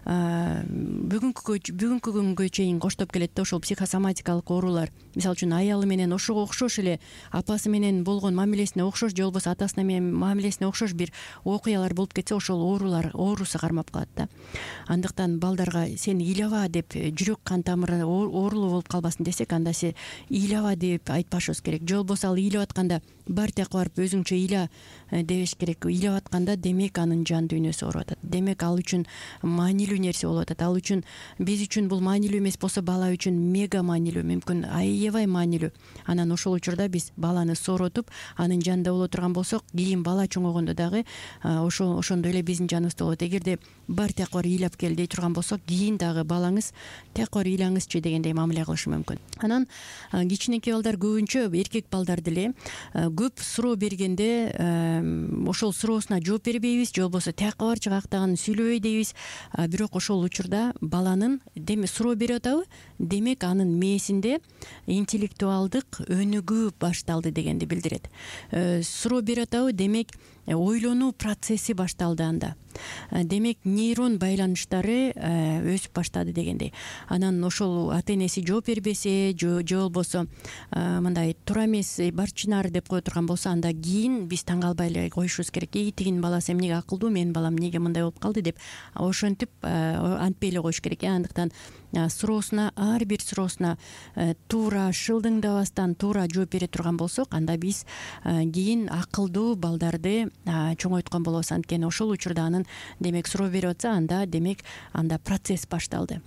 Speaker 3: бүгүнкү күнгө чейин коштоп келет да ошол психосоматикалык оорулар. Мисалы үчүн аялы менен ошого окшош эле, апасы менен болгон мамилесине окшош же болбосо атасына менен мамилесине окшош бир окуялар болуп кетсе, ошол оорусу кармап калат да. Андыктан балдарга сен ыйлаба деп, жүрөк кан тамыры оорулуу болуп калбасын десек, анда сен ыйлаба деп айтпашыбыз керек. Же болбосо ал ыйлап атканда бар тияка барып өзүңчө ыйла дебеш керек. Ыйлап атканда демек анын жан дүйнөсү ооруп атат. Демек ал үчүн маанилүү нерсе болуп атат. Ал үчүн, биз үчүн бул маанилүү эмес болсо, бала үчүн мега маанилүү, мүмкүн аябай маанилүү. Анан ошол учурда биз баланы сооротуп, анын жанында боло турган болсок, кийин бала чоңойгондо дагы ошондой эле биздин жаныбызда болот. Эгерде бар тияка бар ыйлап кел дей турган болсок, кийин дагы балаңыз тияка бар ыйлаңызчы дегендей мамиле кылышы мүмкүн. Анан кичинекей балдар көбүнчө, эркек балдар деле көп суроо бергенде ошол суроосуна жооп бербейбиз, же болбосо тияка барчы каяктаган сүйлөбөй дейбиз. Бирок ошол учурда баланын суроо берип атабы, демек анын мээсинде интеллектуалдык өнүгүү башталды дегенди билдирет. Суроо берип атабы, демек ойлонуу процесси башталды анда. Демек нейрон байланыштары өсүп баштады дегендей. Анан ошол ата энеси жооп бербесе, же болбосо мындай туура эмес барчынар деп кое турган болсо, анда кийин биз таң калбай эле коюшубуз керек. Тигинин баласы эмнеге акылдуу, менин балам эмнеге мындай болуп калды деп ошентип антпей эле коюш керек. Андыктан суроосуна, ар бир суроосуна туура шылдыңдабастан туура жооп бере турган болсок, анда биз кийин акылдуу балдарды чоңойткон болобуз. Анткени ошол учурда анын демек суроо берип атса, анда процесс башталды.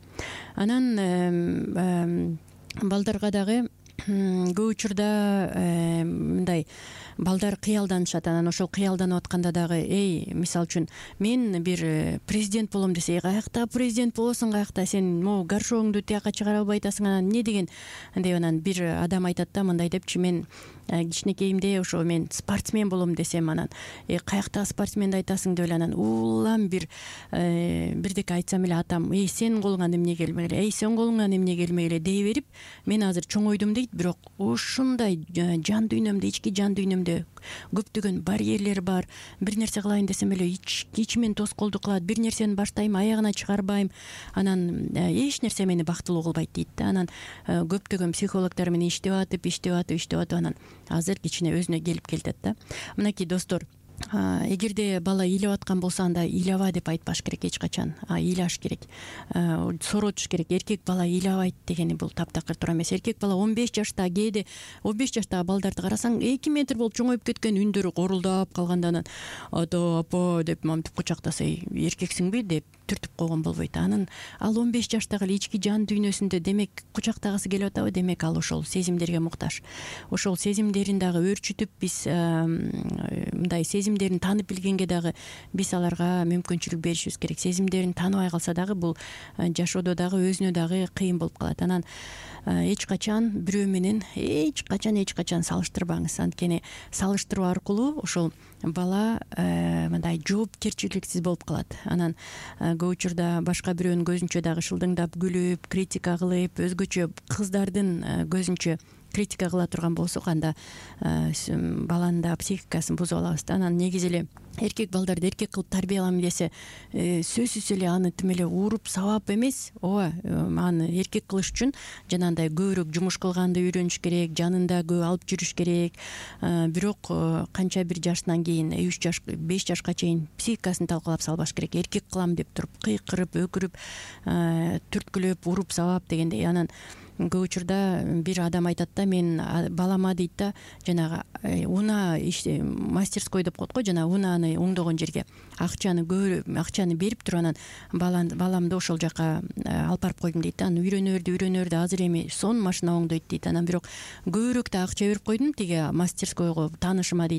Speaker 3: Анан балдарга дагы көп учурда мындай балдар кыялданышат. Анан ошол кыялданып атканда дагы, мисалы үчүн мен бир президент болом десе, каякта президент болосуң, каякта сен могу горшогуңду тияка чыгара албай атасың, анан эмне деген деп, анан бир адам айтат да мындай депчи: мен кичинекейимде ошо мен спортсмен болом десем, анан каякта спортсменди айтасың деп эле анан улам бирдеке айтсам эле атам: сенин колуңан эмне келмей эле, сенин колуңан эмне келмей эле дей берип, мен азыр чоңойдум дейт. Бирок ушундай жан дүйнөмдө, ички жан дүйнөмдө көптөгөн барьерлер бар. Бир нерсе кылайын десем эле ичимен тоскоолдук кылат, бир нерсени баштайм, аягына чыгарбайм, анан эч нерсе мени бактылуу кылбайт дейт да. Анан көптөгөн психологдор менен иштеп атып анан азыр кичине өзүнө келип келатат да. Мынакей достор, эгерде бала ыйлап аткан болсо, анда ыйлаба деп айтпаш керек эч качан. Ыйлаш керек, сооротуш керек. Эркек бала ыйлабайт дегени бул таптакыр туура эмес. Эркек бала 15 жашта, кээде 15 жаштагы балдарды карасаң, 2 метр болуп чоңоюп кеткен, үндөрү корулдап калганда анан ата апа деп мамтып кучактаса, эркексиңби деп түртүп койгон болбойт. Анын ал 15 жаштагы эле ички жан дүйнөсүндө демек кучактагысы келип атабы, демек ал ошол сезимдерге муктаж. Ошол сезимдерин дагы өрчүтүп, биз мындай сезимдерин таанып билгенге дагы биз аларга мүмкүнчүлүк беришибиз керек. Сезимдерин тааныбай калса дагы бул жашоодо дагы өзүнө дагы кыйын болуп калат. Анан эч качан бирөө менен эч качан салыштырбаңыз. Анткени салыштыруу аркылуу ошол бала мындай жоопкерчиликсиз болуп калат. Анан көп учурда башка бирөөнүн көзүнчө дагы шылдыңдап күлүп, критика кылып, өзгөчө кыздардын көзүнчө критика кыла турган болсок, анда баланын да психикасын бузуп алабыз да. Анан негизи эле эркек балдарды эркек кылып тарбиялайм десе, сөзсүз эле аны тим эле уруп сабап эмес, ооба, аны эркек кылыш үчүн жанагындай көбүрөөк жумуш кылганды үйрөнүш керек, жанында көп алып жүрүш керек. Бирок канча бир жаштан кийин, 3 жаш, 5 жашка чейин психикасын талкалап салбаш керек. Эркек кылам деп туруп кыйкырып, өкүрүп, түрткүлөп, уруп сабап дегендей. Анан көп учурда бир адам айтат да, мен балама дейт да, жанагы уна мастерской деп коет го, жана унаны уңдогон жерге акчаны берип туруп, анан баламды ошол жака алып барып койдум дейт да. Анан үйрөнөрдү, азыр эми сон машина оңдойт дейт. Анан бирок көбүрөөк да акча берип койдум тиги мастерскойго, таанышыма дейт.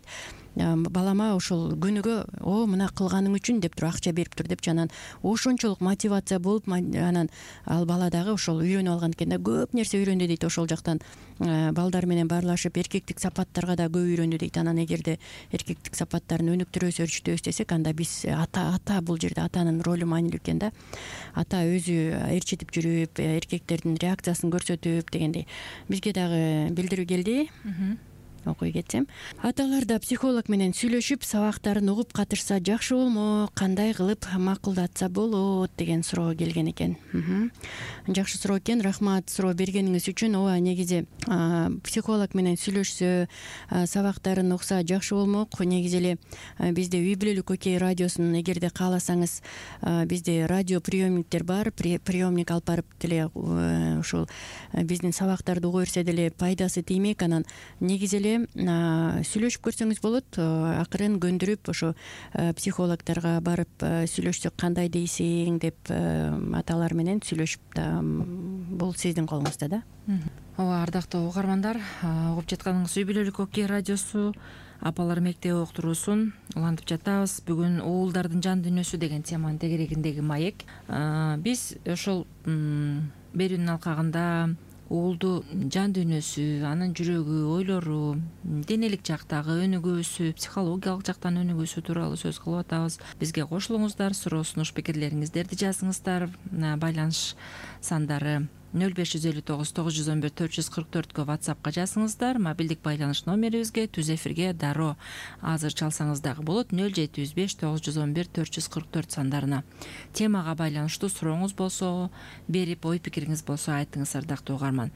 Speaker 3: балама ошол күнүгө мына кылганың үчүн деп туруп акча берип тур депчи, анан ошончолук мотивация болуп анан ал бала дагы ошол үйрөнүп алган экен да, көп нерсе үйрөндү дейт ошол жактан. Балдар менен баарлашып эркектик сапаттарга да көп үйрөндү дейт. Анан эгерде эркектик сапаттарын өнүктүрөбүз, өрчүтөбүз десек, анда биз ата бул жерде атанын ролу маанилүү экен да. Ата өзү ээрчитип жүрүп, эркектердин реакциясын көрсөтүп дегендей. Бизге дагы билдирүү келди. Окуй кетсем, аталар да психолог менен сүйлөшүп, сабактарын угуп катышса жакшы болмок, кандай кылып макулдатса болот деген суроо келген экен. Жакшы суроо экен, рахмат суроо бергениңиз үчүн. Ооба, негизи психолог менен сүйлөшсө, сабактарын укса жакшы болмок. Негизи эле бизде үй бүлөлүк окей радиосунун, эгерде кааласаңыз, бизде радио приемниктер бар. Приемник алып барып деле ушул биздин сабактарды уга берсе деле пайдасы тиймек. Анан негизи эле сүйлөшүп көрсөңүз болот. Акырын көндүрүп ошо психологдорго барып сүйлөшсөк кандай дейсиң деп аталар менен сүйлөшүп да, бул сиздин колуңузда да.
Speaker 2: Ооба, ардактуу угармандар, угуп жатканыңыз үй бүлөлүк окей радиосу, апалар мектеби уктуруусун улантып жатабыз. Бүгүн уулдардын жан дүйнөсү деген теманын тегерегиндеги маек. Биз ошол берүүнүн алкагында уулду жан дүйнөсү, анын жүрөгү, ойлору, денелик жактагы өнүгүүсү, психологиялык жактан өнүгүүсү тууралуу сөз кылып атабыз. Бизге кошулуңуздар, суроо сунуш пикирлериңиздерди жазыңыздар. Байланыш сандары 0559 911 444 WhatsAppка жазыңыздар. Мобилдик байланыш номерибизге, түз эфирге дароо азыр чалсаңыз дагы болот. 0705 911 444 сандарына. Темага байланыштуу сурооңуз болсо берип, ой пикириңиз болсо айтыңыз, ардактуу угарман.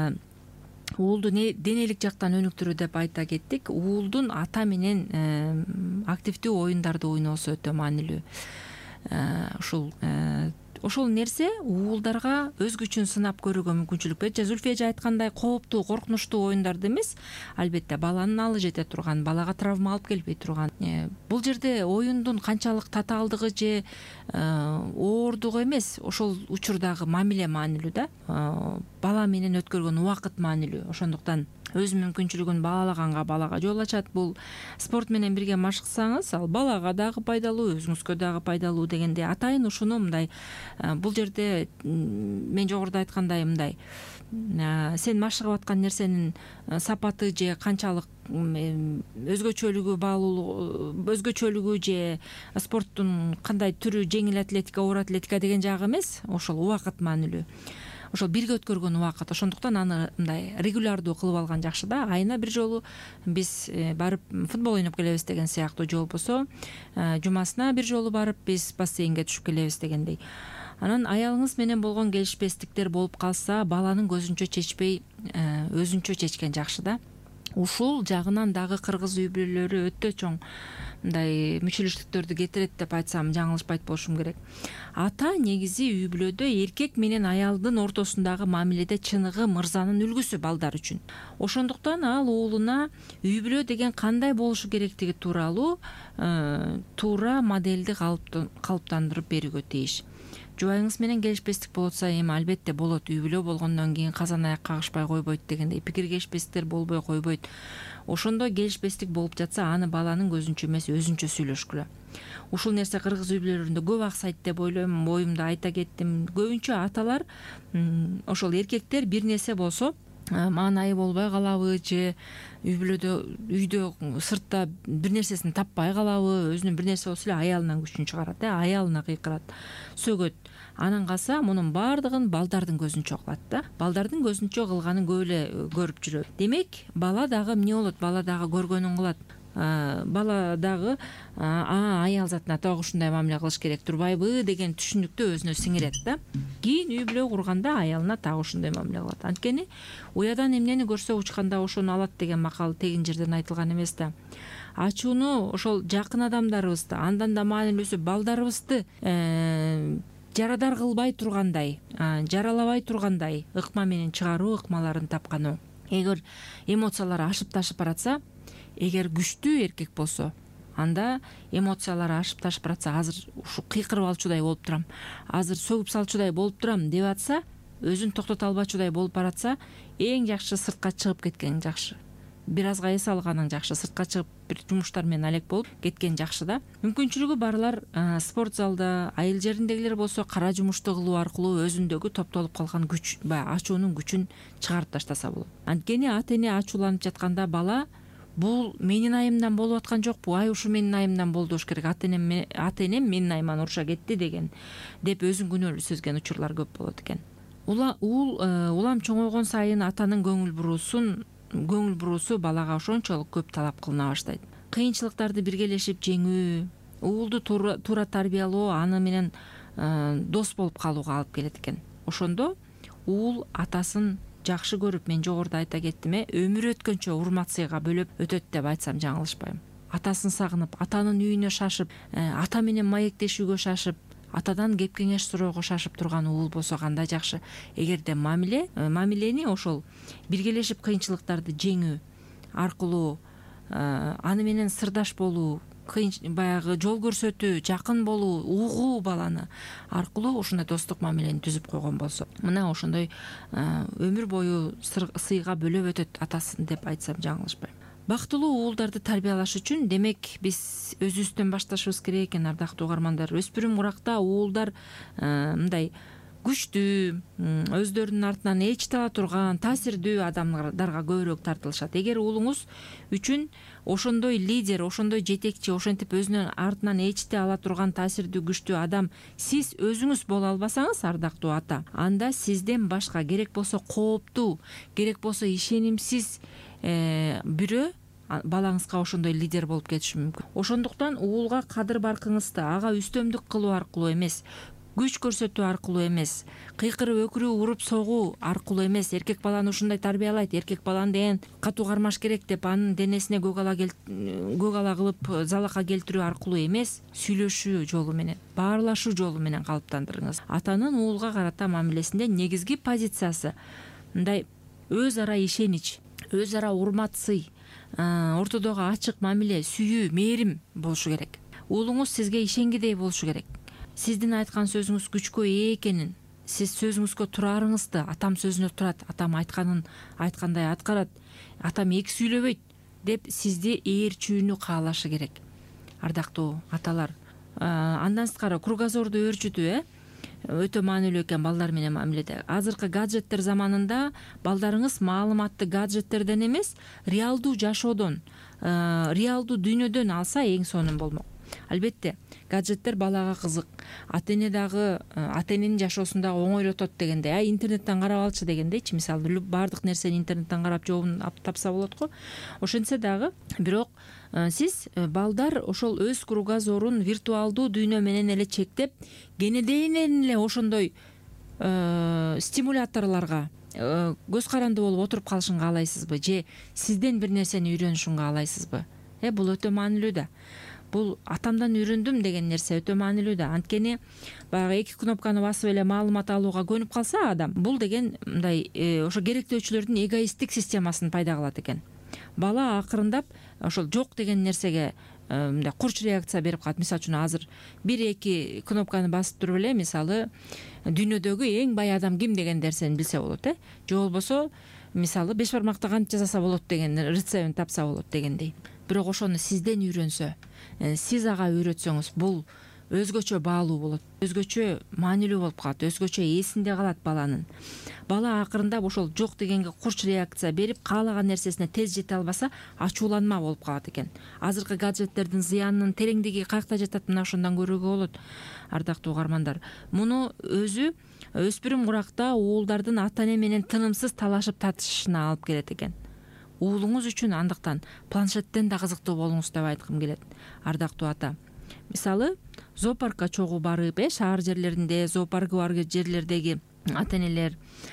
Speaker 2: Уулду денелик жактан өнүктүрүү деп айта кеттик. Уулдун ата менен активдүү оюндарды ойносу өтө маанилүү. Ошол нерсе уулдарга өзгөчөн сынап көрүүгө мүмкүнчүлүк берет. Зульфия айткандай, кооптуу, коркунучтуу оюндарды эмес, албетте баланын алы жете турган, балага травма алып келбей турган. Бул жерде оюндун канчалык татаалдыгы же оордугу эмес, ошол учурдагы мамиле маанилүү да. Бала менен өткөргөн убакыт маанилүү. Ошондуктан өз мүмкүнчүлүгүн баалаганга балага жол ачат. Бул спорт менен бирге машыксаңыз, ал балага дагы пайдалуу, өзүңүзгө дагы пайдалуу дегенде атайын ушуну мындай, бул жерде мен жогоруда айткандай мындай, сен машыгып аткан нерсенин сапаты же канчалык өзгөчөлүгү же спорттун кандай түрү, жеңил атлетика, оор атлетика деген жагы эмес, ошол убакыт маанилүү. Ошол бирге өткөргөн убакыт. Ошондуктан аны мындай регулярдуу кылып алган жакшы да. Айына бир жолу биз барып футбол ойноп келебиз деген сыяктуу, же болбосо жумасына бир жолу барып биз бассейнге түшүп келебиз дегендей. Анан аялыңыз менен болгон келишпестиктер болуп калса, баланын көзүнчө чечпей өзүнчө чечкен жакшы да. Ушул жагынан дагы кыргыз үй бүлөлөрү өтө чоң мындай мүчүлүштүктөрдү кетирет деп айтсам жаңылышпайт болушум керек. Ата негизи үй бүлөдө эркек менен аялдын ортосундагы мамиледе чыныгы мырзанын үлгүсү балдар үчүн. Ошондуктан ал уулуна үй бүлө деген кандай болушу керектиги тууралуу туура модельди калыптандырып берүүгө тийиш. Жубайыңыз менен келишпестик болот атса, эми албетте болот. Үй бүлө болгондон кийин казан аяк кагышпай койбойт дегендей, пикир келишпестиктер болбой койбойт. Ошондо келишпестик болуп жатса, аны баланын көзүнчө эмес, өзүнчө сүйлөшкүлө. Ушул нерсе кыргыз үй бүлөлөрүндө көп аксайт деп ойлойм. Оюмду айта кеттим. Көбүнчө аталар, ошол эркектер бир нерсе болсо маанайы болбой калабы, же үйдө сыртта бир нерсесин таппай калабы, өзүнүн бир нерсе болсо эле аялынан күчүн чыгарат, аялына кыйкырат, сөгөт. Анан калса мунун баардыгын балдардын көзүнчө кылат да. Балдардын көзүнчө кылганын көп эле көрүп жүрөт. Демек, бала дагы эмне болот? Бала дагы көргөнүн кылат. Бала дагы аял затына так ушундай мамиле кылыш керек турбайбы деген түшүнүктү өзүнө сиңирет да. Кийин үй бүлө курганда аялына так ушундай мамиле кылат. Анткени уядан эмнени көрсө учканда ошону алат деген макал тегин жерден айтылган эмес да. Ачууну ошол жакын адамдарыбызды, андан да маанилүүсү балдарыбызды жарадар кылбай тургандай, жаралабай тургандай ыкма менен чыгаруу, ыкмаларын тапкануу. Эгер эмоциялары ашып ташып баратса, эгер күчтүү эркек болсо, анда эмоциялары ашып ташып баратса, азыр ушу кыйкырып алчудай болуп турам, азыр сөгүп салчудай болуп турам деп атса, өзүн токтото албачудай болуп баратса, эң жакшы сыртка чыгып кеткен жакшы. бир азга эс алганың жакшы, сыртка чыгып бир жумуштар менен алек болуп кеткен жакшы да. Мүмкүнчүлүгү барлар спорт залда, айыл жериндегилер болсо кара жумушту кылуу аркылуу өзүндөгү топтолуп калган күч, баягы ачуунун күчүн чыгарып таштаса болот. Анткени ата эне ачууланып жатканда бала бул менин айымдан болуп аткан жокпу, ай ушу менин айымдан болду болуш керек, ата энем менин айыман уруша кетти деп өзүн күнөөлүү сезген учурлар көп болот экен. Улам чоңойгон сайын атанын көңүл буруусу балага ошончолук көп талап кылына баштайт. Кыйынчылыктарды биргелешип жеңүү, уулду туура тарбиялоо аны менен дос болуп калууга алып келет экен. Ошондо уул атасын жакшы көрүп, мен жогоруда айта кеттим, өмүрү өткөнчө урмат сыйга бөлөп өтөт деп айтсам жаңылышпайм. Атасын сагынып, атанын үйүнө шашып, ата менен маектешүүгө шашып, атадан кеп кеңеш суроого шашып турган уул болсо кандай жакшы. Эгерде мамилени ошол биргелешип кыйынчылыктарды жеңүү аркылуу, аны менен сырдаш болуу, баягы жол көрсөтүү, жакын болуу, угуу баланы аркылуу ушундай достук мамилени түзүп койгон болсо, мына ошондой өмүр бою сыйга бөлөп өтөт атасын деп айтсам жаңылышпайм. Бактылуу уулдарды тарбиялаш үчүн демек биз өзүбүздөн башташыбыз керек экен, ардактуу угармандар. Өспүрүм уракта уулдар мындай күчтүү, өздөрүнүн артынан ээрчите ала турган таасирдүү адамдарга көбүрөөк тартылышат. Эгер уулуңуз үчүн ошондой лидер, ошондой жетекчи, ошентип өзүнүн артынан ээрчите ала турган таасирдүү, күчтүү адам сиз өзүңүз боло албасаңыз, ардактуу ата, анда сизден башка, керек болсо кооптуу, керек болсо ишенимсиз бирөө балаңызга ошондой лидер болуп кетиши мүмкүн. Ошондуктан уулга кадыр баркыңызды ага үстөмдүк кылуу аркылуу эмес, күч көрсөтүү аркылуу эмес, кыйкырып өкүрүү, уруп согуу аркылуу эмес, эркек баланы ушундай тарбиялайт, эркек баланы деген катуу кармаш керек деп анын денесине көк ала кылып залака келтирүү аркылуу эмес, сүйлөшүү жолу менен, баарлашуу жолу менен калыптандырыңыз. Атанын уулга карата мамилесинде негизги позициясы мындай өз ара ишенич, өз ара урмат сый, ортодогу ачык мамиле, сүйүү, мээрим болушу керек. Уулуңуз сизге ишенгидей болушу керек. Сиздин айткан сөзүңүз күчкө ээ экенин, сиз сөзүңүзгө турарыңызды, атам сөзүнө турат, атам айткандай аткарат, атам эки сүйлөбөйт деп сизди ээрчүүнү каалашы керек, ардактуу аталар. Андан сырткары кругозорду өөрчүтүү өтө маанилүү экен балдар менен мамиледе. Азыркы гаджеттер заманында балдарыңыз маалыматты гаджеттерден эмес, реалдуу жашоодон, реалдуу дүйнөдөн алса эң сонун болмок. Албетте, гаджеттер балага кызык. Ата эне дагы ата эненин жашоосунда оңойлотот дегендей, интернеттен карап алчы дегендейчи, мисалы баардык нерсени интернеттен карап жообун тапса болот го. Ошентсе дагы, бирок сиз балдар ошол өз кругозорун виртуалдуу дүйнө менен эле чектеп, кенедейинен эле ошондой стимуляторлорго көз каранды болуп отуруп калышын каалайсызбы, же сизден бир нерсени үйрөнүшүн каалайсызбы? Бул өтө маанилүү да. Бул атамдан үйрөндүм деген нерсе өтө маанилүү да. Анткени баягы эки кнопканы басып эле маалымат алууга көнүп калса адам, бул деген мындай ошо керектөөчүлөрдүн эгоисттик системасын пайда кылат экен. Бала акырындап ошол жок деген нерсеге мындай курч реакция берип калат. Мисалы үчүн азыр 1-2 кнопканы басып туруп эле, мисалы дүйнөдөгү эң бай адам ким деген нерсени билсе болот, же болбосо мисалы 5 бармакта кантип жасаса болот деген рецептин тапса болот дегендей. Бирок ошону сизден үйрөнсө, сиз ага үйрөтсөңүз, бул өзгөчө баалуу болот, өзгөчө маанилүү болуп калат, өзгөчө эсинде калат баланын. Бала акырындап ошол жок дегенге курч реакция берип, каалаган нерсесине тез жете албаса, ачууланма болуп калат экен. Азыркы гаджеттердин зыянынын тереңдиги каякта жатат, мына ошондон көрүүгө болот, ардактуу угармандар. Муну өзү өспүрүм уракта уулдардын ата эне менен тынымсыз талашып тартышышына алып келет экен. Уулуңуз үчүн андыктан планшеттен да кызыктуу болуңуз деп айткым келет, ардактуу ата. Мисалы, зоопаркка чогуу барып, шаар жерлеринде, зоопаркы бар жерлердеги ата энелер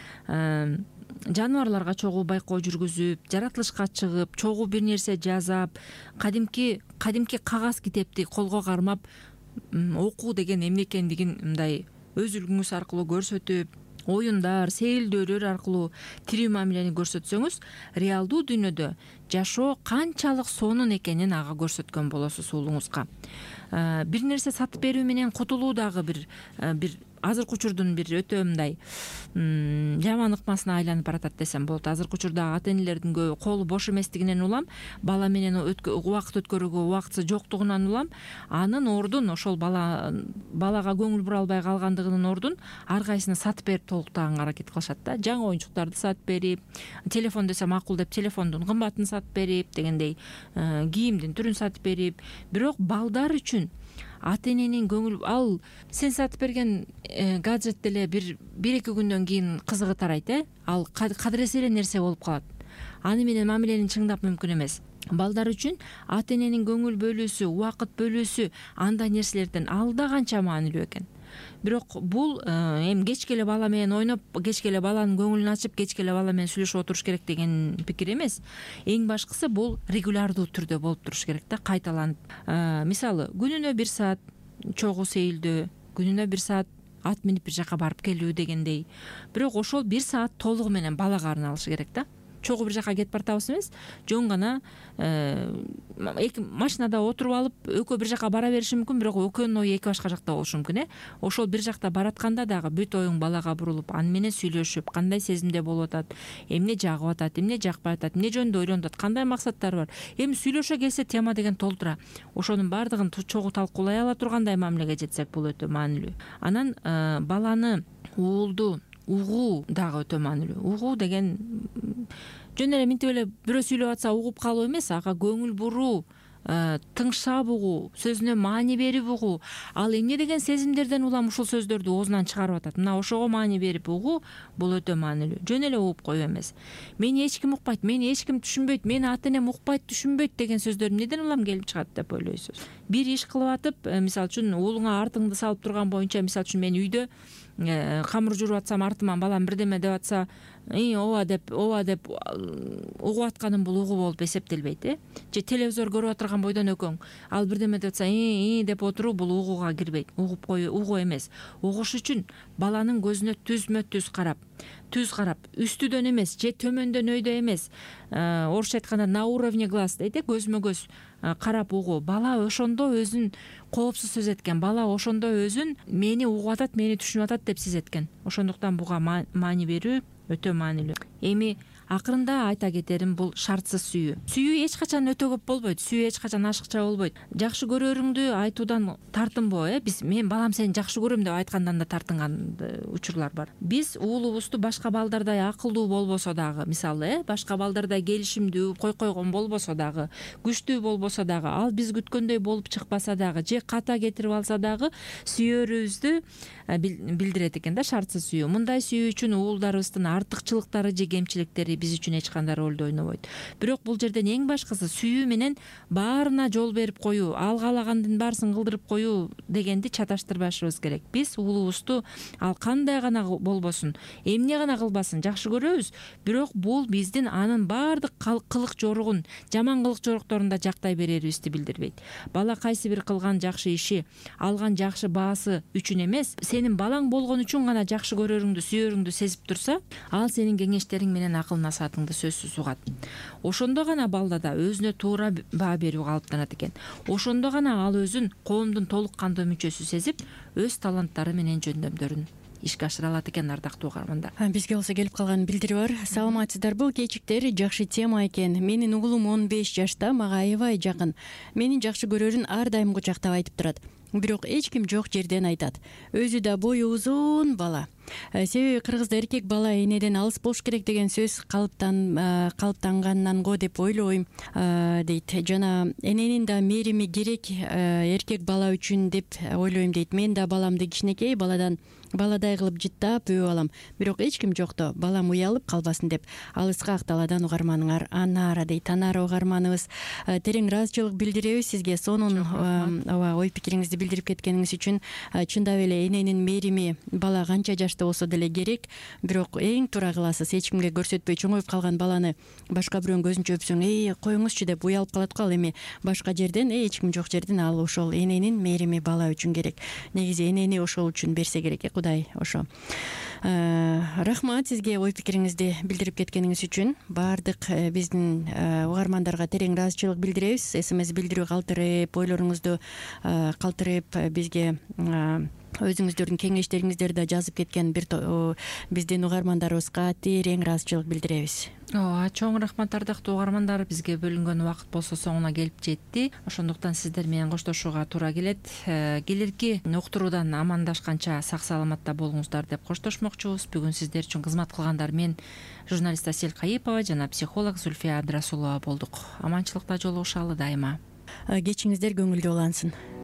Speaker 2: жаныбарларга чогуу байкоо жүргүзүп, жаратылышка чыгып, чогуу бир нерсе жасап, кадимки кагаз китепти колго кармап, окуу деген эмне экендигин мындай өз үлгүңүз аркылуу көрсөтүп, оюндар, сейилдөөлөр аркылуу тирүү мамилени көрсөтсөңүз, реалдуу дүйнөдө жашоо канчалык сонун экенин ага көрсөткөн болосуз уулуңузга. Бир нерсе сатып берүү менен кутулуу дагы бир азыркы учурдун бир өтө мындай жаман ыкмасына айланып баратат десем болот. Азыркы учурда ата энелердин көбү колу бош эместигинен улам, бала менен убакыт өткөрүүгө убактысы жоктугунан улам, анын ордун ошол балага көңүл бура албай калгандыгынын ордун ар кайсына сатып берип толуктаганга аракет кылышат да. Жаңы оюнчуктарды сатып берип, телефон десе макул деп телефондун кымбатын сатып берип дегендей, кийимдин түрүн сатып берип. Бирок балдар үчүн ата эненин көңүл, ал сен сатып берген гаджет деле бир-эки күндөн кийин кызыгы тарайт, ал кадыресе эле нерсе болуп калат. Аны менен мамилени чыңдап мүмкүн эмес. Балдар үчүн ата эненин көңүл бөлүүсү, убакыт бөлүүсү андай нерселерден алда канча маанилүү экен. Бирок бул эми кечке эле бала менен ойноп, кечке эле баланын көңүлүн ачып, кечке эле бала менен сүйлөшүп отуруш керек деген пикир эмес. Эң башкысы бул регулярдуу түрдө болуп туруш керек да, кайталанып. Мисалы, күнүнө 1 саат чогуу сейилдөө, күнүнө 1 саат ат минип бир жака барып келүү дегендей. Бирок ошол 1 саат толугу менен балага арналышы керек да. Чогуу бир жака кетип баратабыз эмес, жөн гана машинада отуруп алып экөө бир жака бара бериши мүмкүн, бирок экөөнүн ою эки башка жакта болушу мүмкүн. Ошол бир жакта баратканда дагы бүт оюң балага бурулуп, аны менен сүйлөшүп, кандай сезимде болуп атат, эмне жагып атат, эмне жакпай атат, эмне жөнүндө ойлонуп атат, кандай максаттары бар. Эми сүйлөшө келсе тема деген толтура. Ошонун баардыгын чогуу талкуулай ала тургандай мамилеге жетсек бул өтө маанилүү. Анан баланы уулду угуу дагы өтө маанилүү. Угуу деген жөн эле минтип эле бирөө сүйлөп атса угуп калуу эмес, ага көңүл буруу, тыңшап угуу, сөзүнө маани берип угуу. Ал эмне деген сезимдерден улам ушул сөздөрдү оозунан чыгарып атат, мына ошого маани берип угуу, бул өтө маанилүү. Жөн эле угуп коюу эмес. Мени эч ким укпайт, мени эч ким түшүнбөйт, мени ата энем укпайт, түшүнбөйт деген сөздөр эмнеден улам келип чыгат деп ойлойсуз? Бир иш кылып атып, мисалы үчүн уулуңа артыңды салып турган боюнча, мисалы үчүн мен үйдө камыр жууруп атсам, артыман балам бирдеме деп атса, ооба деп угуп атканым бул угуу болуп эсептелбейт. Же телевизор көрүп отурган бойдон экөөң ал бирдеме деп атса, деп отуруу, бул угууга кирбейт. Угуп коюу угуу эмес. Угуш үчүн баланын көзүнө түзмө-түз карап, үстүдөн эмес, же төмөндөн өйдө эмес, орусча айтканда на уровне глаз дейт, көзмө көз карап угуу. Бала ошондо өзүн коопсуз сезет экен. Бала ошондо өзүн мени угуп атат, мени түшүнүп атат деп сезет экен. Ошондуктан буга маани берүү өтө маанилүү. Эми акырында айта кетерим, бул шартсыз сүйүү. Сүйүү эч качан өтө көп болбойт, сүйүү эч качан ашыкча болбойт. Жакшы көрөрүңдү айтуудан тартынбоо, мен балам сени жакшы көрөм деп айткандан да тартынган учурлар бар. Биз уулубузду башка балдардай акылдуу болбосо дагы, мисалы, башка балдардай келишимдүү, койгон болбосо дагы, күчтүү болбосо дагы, ал биз күткөндөй болуп чыкпаса дагы, же ката кетирип алса дагы сүйөрүбүздү билдирет экен да шартсыз сүйүү. Мындай сүйүү үчүн уулдарыбыздын артыкчылыктары же кемчиликтери биз үчүн эч кандай ролду ойнобойт. Бирок бул жерден эң башкысы сүйүү менен баарына жол берип коюу, ал каалагандын баарысын кылдырып коюу дегенди чаташтырбашыбыз керек. Биз уулубузду ал кандай гана болбосун, эмне гана кылбасын жакшы көрөбүз, бирок бул биздин анын баардык кылык жоругун, жаман кылык жорукторун да жактай берерибизди билдирбейт. Бала кайсы бир кылган жакшы иши, алган жакшы баасы үчүн эмес, сенин балаң болгон үчүн гана жакшы көрөрүңдү, сүйөрүңдү сезип турса, ал сенин кеңештериң менен акыл насаатыңды сөзсүз угат. Ошондо гана балдада өзүнө туура баа берүү калыптанат экен. Ошондо гана ал өзүн коомдун толук кандуу мүчөсү сезип, өз таланттары менен жөндөмдөрүн ишке ашыра алат экен, ардактуу угармандар.
Speaker 3: Бизге болсо келип калган билдирүү бар. Саламатсыздарбы кечиктер, жакшы тема экен. Менин угулум 15 жашта, мага аябай жакын. Менин жакшы көрөрүн ар дайым кучактап айтып турат. Бирок эч ким жок жерден айтат. Өзү да бою узун бала. Себеби кыргызда эркек бала энеден алыс болуш керек деген сөз калыптангандан го деп ойлойм, дейт. Жана эненин да мээрими керек эркек бала үчүн деп ойлойм, дейт. Мен да баламды кичинекей баладай кылып жыттап өбүп алам. Бирок эч ким жокто, балам уялып калбасын деп. Ал Ысқақ даладан угарманыңар Анара дейт. Анара угарманыбыз, терең ыраазычылык билдиребиз сизге. Сонун ой пикириңизди билдирип кеткениңиз үчүн. Чындап эле эненин мээрими бала канча жашта болсо деле керек, бирок эң туура кыласыз. Эч кимге көрсөтпөй чоңоюп калган баланы башка бирөөнүн көзүнчө өпсөң, коюңузчу деп уялып калат го. Ал эми башка жерден, эч ким жок жерден ал ошол эненин мээрими бала үчүн керек. Негизи энени ошол үчүн берсе керек, Кудай ошо. Рахмат сизге ой пикириңизди билдирип кеткениңиз үчүн. Баардык биздин угармандарга терең ыраазычылык билдиребиз. СМС билдирүү калтырып, ойлоруңузду калтырып бизге өзүңүздөрдүн кеңештериңиздерди да жазып кеткен биздин угармандарыбызга терең ыраазычылык билдиребиз.
Speaker 2: ооба, чоң рахмат ардактуу угармандар, бизге бөлүнгөн убакыт болсо соңуна келип жетти. Ошондуктан сиздер менен коштошууга туура келет. Келерки уктуруудан амандашканча сак саламатта болуңуздар деп коштошмокчубуз. Бүгүн сиздер үчүн кызмат кылгандар мен журналист Асель Кайыпова жана психолог Зульфия Абдрасулова болдук. Аманчылыкта жолугушалы дайыма.
Speaker 3: Кечиңиздер көңүлдүү улансын.